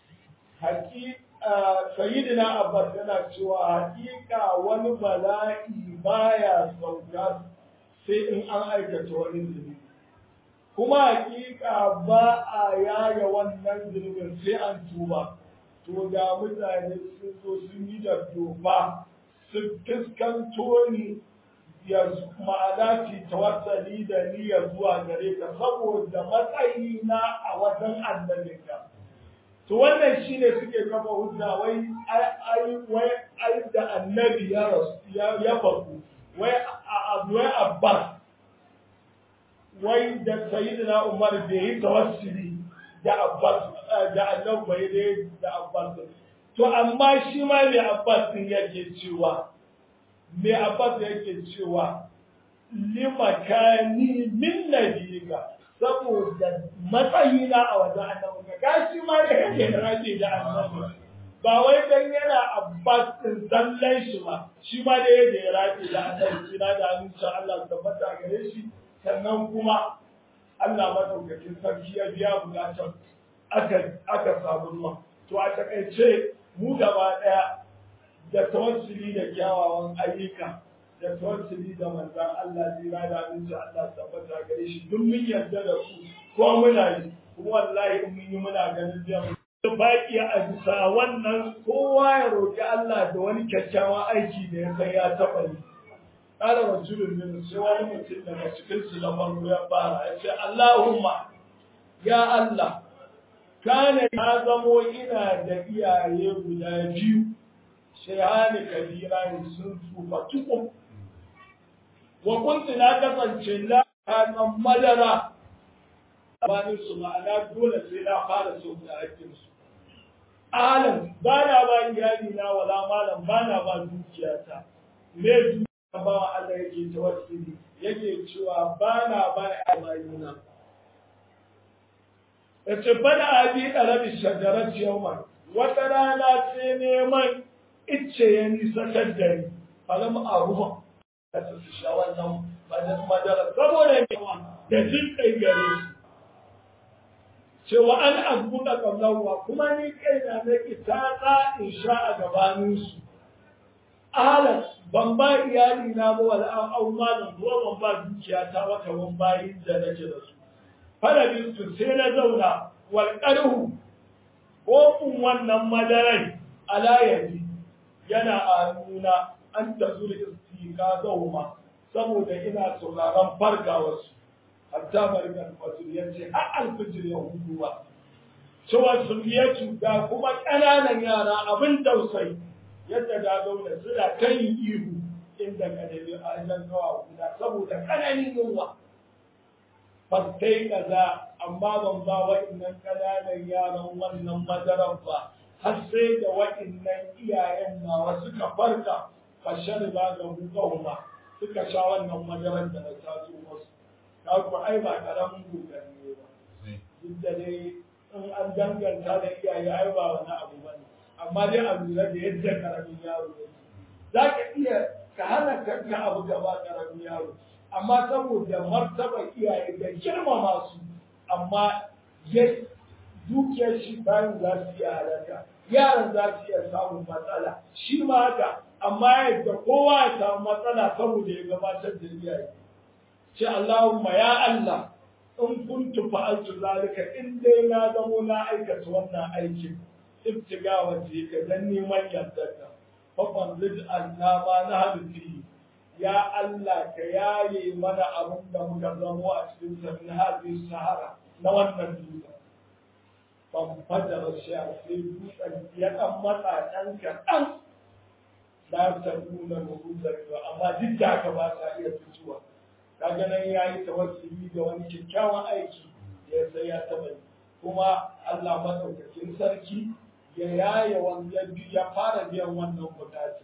sayyidina Abbas yana cewa hakika wani bala'i baya sauka sai in an aikata wani zunubi kuma hakika ba a yaya wannan zunubin sai an tuba to da mutane sun zo sun yi da dofa sun fuskanto ni ya ma'ana ci tawassali da niyyar zuwa gare ka saboda matsayi na a wajen annabinka to wannan shine suke kafa hujja wai da annabi ya rasu ya faru wai Abbas wai da sayyidina Umar bai yi tawassuli da Abbas da annabi bai yi da Abbas to amma shi ma mai Abbas din yake cewa limakani min nabiyika saboda matsayina a wajen annabi ka shi ma da yake da rage da annabi ba wai dan yana Abbas din zallan shi ba shi ma da yake da rage da annabi kina da amincin Allah tabbata gare shi sannan kuma Allah madaukakin sarki ya biya bukatar aka samu ruwa to a takaice mu gaba daya da tawassuli da kyawawan ayyuka da tawassuli da manzan Allah jira da aminci Allah tabbata gare shi duk mun yarda da su ko muna yi kuma wallahi in mun yi muna ganin biyan baki a bisa wannan kowa ya roki Allah da wani kyakkyawan aiki da ya san ya taɓa yi قال رجل من سوى mutum daga cikin su da farko ya fara ya ce Allahumma ya Allah kana ya zamo ina da iyaye guda biyu shayani kabira ne sun tsufa tuku wa kuntu na kasance la kana madara bani su ma'ana dole sai na fara so da aikin su alam bana ba iyali na wala malam bana ba dukiyata me bawa Allah yake tawassuli yake cewa bana ba ayyuna yace bana abi arabi shajarat yawma wata rana sai neman icce ya nisantar da ni falam aruha ta su sha wannan madara saboda da jin kai gare su cewa an azbuka qablahu kuma ni kaina nake ta in sha a gabanin su ahalan ban ba iyali na ba wala an au malam ko ban ba dukiya ta wata wan bayin da nake da su fara bintu sai na zauna wal qarhu ko kun wannan madarai ala yadi yana a nuna an tazuri istiqazahuma saboda ina sauraron farkawar su hatta barkan fasul yace a alfijir ya huduwa cewa sun yi ga kuma ƙananan yara abin tausayi yadda da gauna suna kan ihu inda kadari a wajen kawa guda saboda kananin yunwa fastai kaza amma ban ba wa'annan kananan yaran wannan madaran ba har sai da wa'annan iyayen nawa suka farka fashar ba ga hukuma suka sha wannan madaran da na taso musu ka ku ai ba karamin gugani ba duk da dai in an danganta da iyaye ai ba wani abu bane amma dai a lura da yadda karamin yaro ne za ka iya ka hana kanka abu gaba karamin yaro amma saboda martaba iyaye da girmama su amma dukiyar shi bayan za su iya halaka yaran za su iya samun matsala shi ma haka amma yadda kowa ya samu matsala saboda ya gabatar da iyaye ce Allahumma ya Allah in kuntu fa'altu zalika in dai na zamo na aikata wannan aikin ibtigawa ce ka dan neman yardarka fa fanzid annama na hadisi ya Allah ka yaye mana abin da muka zamo a cikin sanin hadisi sahara na wannan dutsen ban fada shi a sai dutsen ya dan matsa dan kaɗan da ta nuna rubutar amma duk da haka ba sa iya fitowa kaga nan yayi tawassuli da wani kyakkyawan aiki ya sai ya taba kuma Allah madaukakin sarki ya yaye wannan ya fara biyan wannan bukatu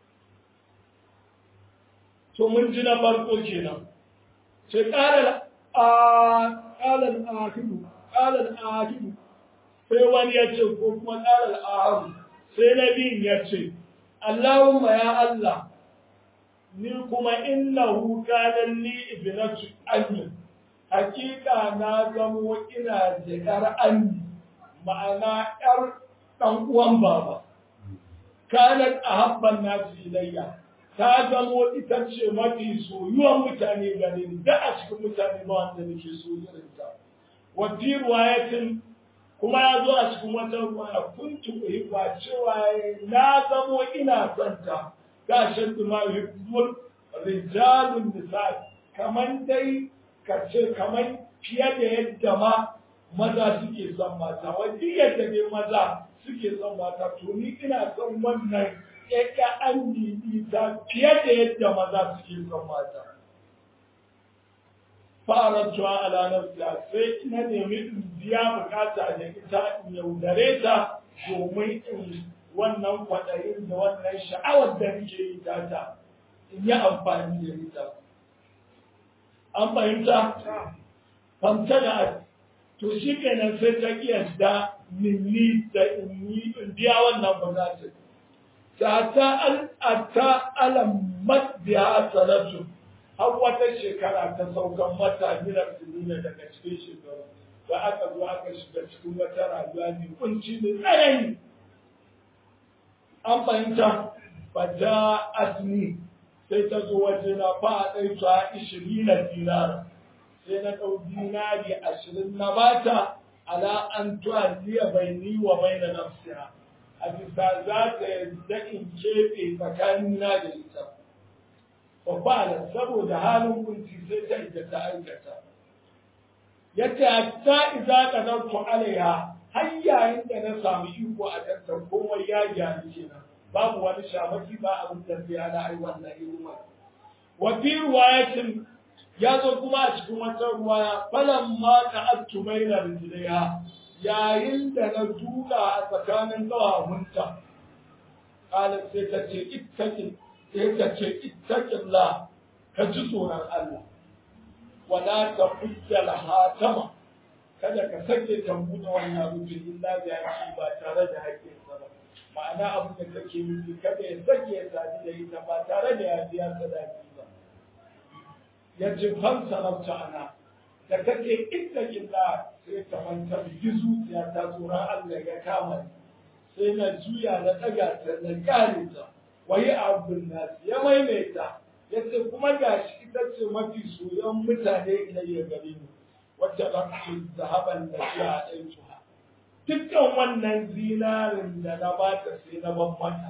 to mun ji na farko kenan sai ƙara ƙalar ahiru sai wani ya ce ko kuma ƙalar ahiru sai na biyun ya ce Allahumma ya Allah ni kuma innahu kana li ibnatu anni hakika na zamo ina da ƴar anni ma'ana ƴar ɗan uwan baba kanat ahabban nasu ilayya ta zamo ita ce mafi soyuwan mutane gare ni da a cikin mutane ba wanda nake so irin ta wa fi riwayatin kuma ya zo a cikin wata ruwaya kuntu uhibba cewa na zamo ina son ta ga shaddu ma yuhibbul rijalun nisa kaman dai kace kaman fiye da yadda ma maza suke son mata wanda yadda ne maza suke son mata to ni ina son wannan yadda an bibi ta fiye da yadda maza suke son mata fara tuwa ala nafsiya sai na nemi in biya bukata da ita in yaudare ta domin in wannan kwaɗayin da wannan sha'awar da nake yi ta in yi amfani da ita an fahimta fahimta da to shi kenan sai ta kiyasta minni da in biya wannan bukatar ta alammat biya sanatu har wata shekara ta saukan mata minar sinina daga cikin shekaru da aka zo aka shiga cikin wata rayuwa mai kunci mai tsanani an fahimta ba da asini sai ta zo waje na fa a ɗai ta 20 dinara sai na ɗau dinari 20 na bata ala an tu'alliya baini wa baina nafsiha a bisa za ta yadda in keɓe tsakanina da ita babbalan saboda halin kunci sai ta ita ta aikata yace hatta idza qadartu alaiha har yayin da na samu iko a kanta komai ya gyaru kenan babu wani shamaki ba abin da sai ana ai wannan ilimi wa fi riwayatin ya zo kuma a cikin wata ruwaya falan ma ta'attu baina rijlaiha yayin da na duka a tsakanin gawawunta qala sai ta ce ittaqillah ka ji tsoron Allah wala ta hujjal hatama kada ka sake ta buɗe wannan rubin illa da yaki ba tare da haƙƙinsa ba ma'ana abin da kake nufi kada ya sake ya sadi da ita ba tare da ya biya sadaki ba ya ce fan sarauta ana da kake ittaqillah sai ta manta bi zuciya ta tsoron Allah ya kama sai na juya na ɗaga ta na kare ta wayi abun nasi ya maimaita yace kuma gashi ita ce mafi soyon mutane ilayya gare ni wacce ba ku zahaban da ya aituha dukkan wannan zinarin da na ba ta sai na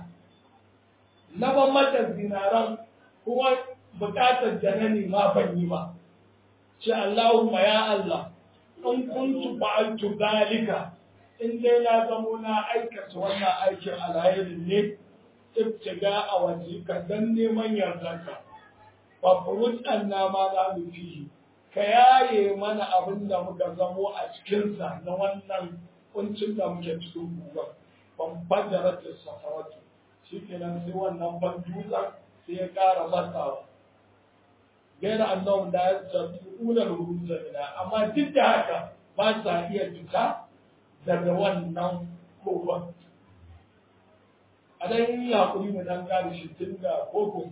ban mata zinaran kuma bukatar da na nema ban yi ba ce Allahumma ya Allah in kuntu fa'altu dalika in dai na zamo na aikata wannan aikin alhairin ne ibtiga a waje ka dan neman yardanka fa furut anna ma za mu fi ka yaye mana abin da muka zamo a cikin sa na wannan kuncin da muke cikin guba ban fadara ta safaratu shikenan sai wannan ban dutsen sai ya ƙara matsawa gaira annahu da ya tafi ular rujuna amma duk da haka ba sa iya fita daga wannan kofa a dan yi hakuri mu dan gane shi tun da koko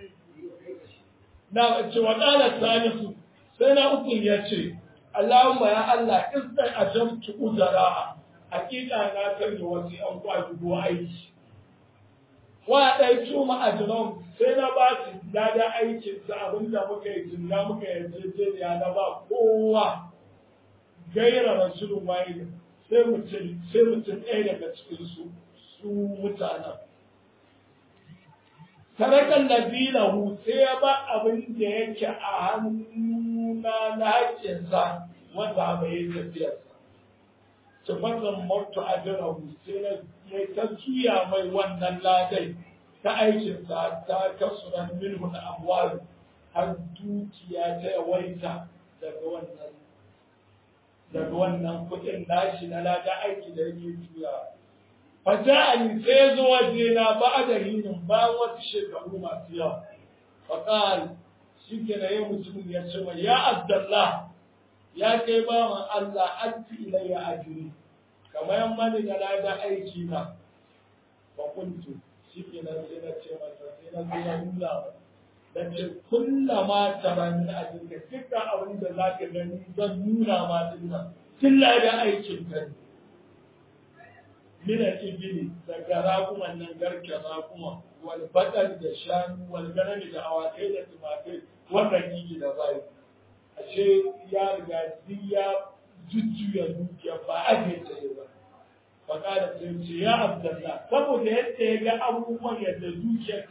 na ce wa qala salisu sai na uku ya ce Allahumma ya Allah istai ajamtu uzara hakika na sanya wasu an kwadugo aiki wa dai tuma ajram sai na ba su dada aikin sa abinda muka yi jinna muka yarjejeniya na ba kowa gaira rasulun wahid sai mutum ɗaya daga cikin su mutanen. Sarakan nabilahu sai ya ba abin da yake a hannuna na haƙƙinsa wanda bai yi tafiyarsa. Tafazan martu a jirahu sai na ta juya mai wannan ladai ta aikinsa ta kasuran minhu na amwalu har dukiya ta yawaita daga wannan kuɗin nashi na lada aiki da yake juya. Faja'ani sai ya zo waje na ba da hinin bayan wasu shekaru masu yawa. Faƙal shi ke na yi mutumin ya ce mai ya Abdallah ya kai bawan Allah addi ilayya ajri kamar mani da lada aiki na fa kuntu shi ke nan sai na ce masa sai na zo na nuna da ce kullama taran a dinka dukkan abin da za ka gani zan nuna ma dinnan tilla da aikin ka min al-ibli da garakuman nan garke rakuma wal badal da shanu wal ganami da awakai da tumakai wannan gigi da zai ashe ya riga ya jujjuya dukiya ba a ke tsaye ba faƙa da ce ya abdallah saboda yadda ya ga abubuwan yadda dukiya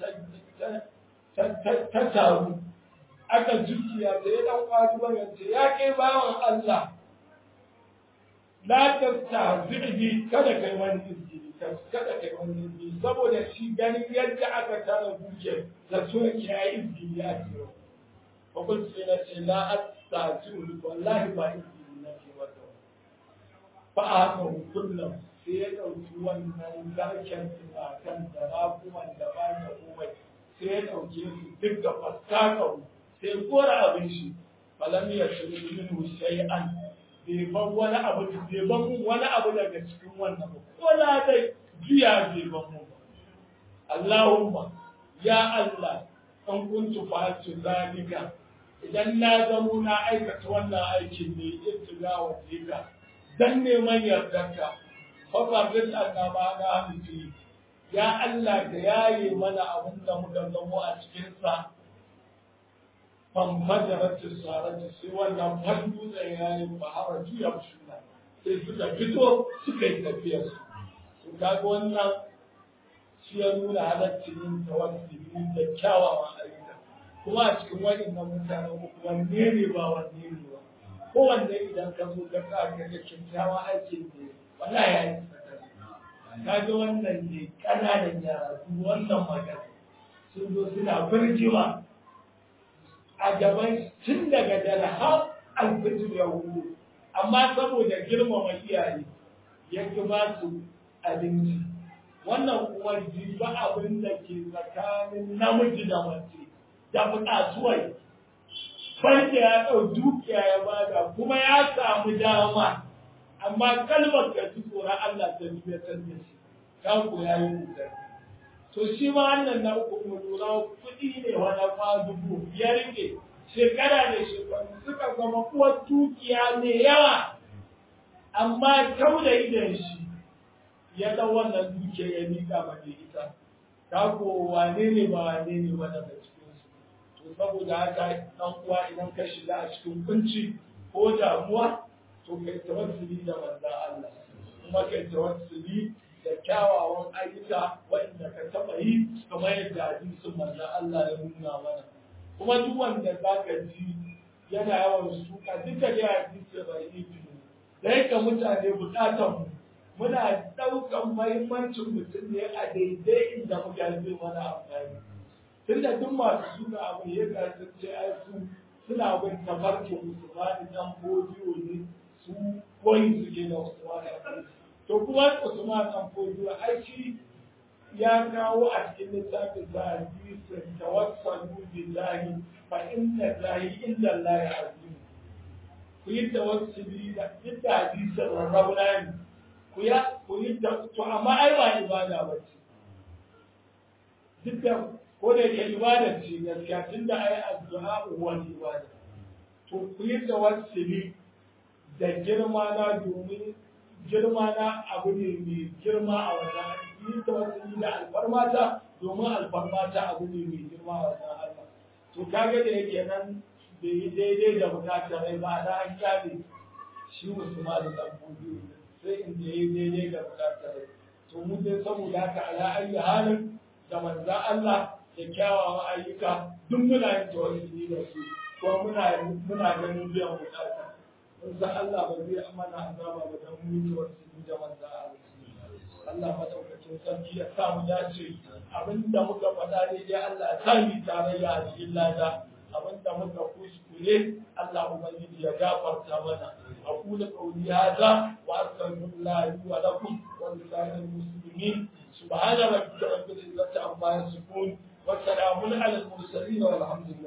ta taru aka jujjuya da ya ɗan ƙwaduwar yadda ya kai bawan Allah la ta zibi kada kai wani izini kada kai wani izini saboda shi ganin yadda aka tara dukiya da so ya yi izini a cikin fakul sai na ce la astajiru wallahi ba izini na ke wata fa aka kullum sai ya ɗauki wannan garken tumakan da rakuman da ba da komai sai ya ɗauke su duk da fasakaru sai kora abin shi falam ya shiru minhu shay'an bai ban wani abu bai ban wani abu daga cikin wannan ba ko na dai juya bai ban mu Allahumma ya Allah an kuntu fa'atu zalika idan na zamo na aikata wannan aikin ne ibtiga wa tika dan neman yardarka fa fardin annama na hamdi ya Allah da yaye mana abin da muka zamo a cikin sa fanfajarat sarati sai wannan fandu da yayi bahara juya shuna sai suka fito suka yi tafiyar su kaga wannan shi ya nuna halaccin tawassuli da kyawawan ayyuka kuma a cikin waɗannan mutanen uku wanne ne ba wanne ne ba kowanne idan ka zo ka sa ka ga kyakkyawan aikin ne wallahi ya yi kaga wannan ne ƙananan yara su wannan magana sun zo suna birgima a gaban tun daga dare har alfijir ya hudu amma saboda girmama iyaye ya ki ba su abinci wannan kuma ba abin da ke tsakanin namiji da mace da buƙatuwai farke ya ɗau dukiya ya bada kuma ya samu dama amma kalmar ka ji tsoron Allah ta biyatar da shi ka ko ya yi kokari to shi ma wannan na uku mu lura kuɗi ne wani fadubu ya rike shekara da shekaru suka zama uwar dukiya mai yawa amma kau da idan shi ya ɗau wannan dukiya ya miƙa ma da ita ka ko wane ne ba wane ne ba daga cikinsu to saboda haka ɗan uwa idan ka shiga a cikin kunci ko damuwa to kai tawassuli da manzon Allah kuma kai tawassuli da kyawawan ayyuka waɗanda ka taɓa yi kamar yadda hadisin manzon Allah ya nuna mana kuma duk wanda zaka ji yana yawan suka duka da hadisi bai yi da yake mutane bukatar mu muna ɗaukan muhimmancin mutum ne a daidai inda muka yi mana amfani tunda duk masu suna abu ya kasance ai su suna bin tafarkin Usman dan Bodiyo ne su koyi suke da Usman to kuma Usman dan Bodiyo ai shi ya kawo a cikin littafin da hadisin tawassalu billahi fa inna lahi illa Allah azim ku yi tawassuli da hadisin rabbani ku yi to amma ai ba ibada ba ce duk da ko da ke ibada ce gaskiya tunda ai addu'a wani ibada to ku yi tawassuli da girma na domin girma na abu ne mai girma a wannan yi tawassuli da alfarmata domin alfarmata abu ne mai girma a wannan Allah to kaga da yake nan bai yi daidai da bukatar rai ba da an kyale shi Usman da Bodiyo sai in da yi daidai da bukatar rai to mu dai saboda haka ala ayi halin da manzo Allah da kyawawan ayyuka duk muna yin tawassuli da su ko muna ganin biyan bukata mun san Allah ba zai amana azaba ba dan mu yi tawassuli da manzo Allah madaukakin sarki ya sa mu dace abinda muka faɗa ne dai Allah ya sa mu tarayya a cikin lada abinda muka kuskure Allah ubangiji ya gafarta mana aqulu qawli hadha wa astaghfirullah li wa lakum wa li sa'iril muslimin subhana rabbika rabbil izzati amma yasifun wa salamun ala al mursalin walhamdulillah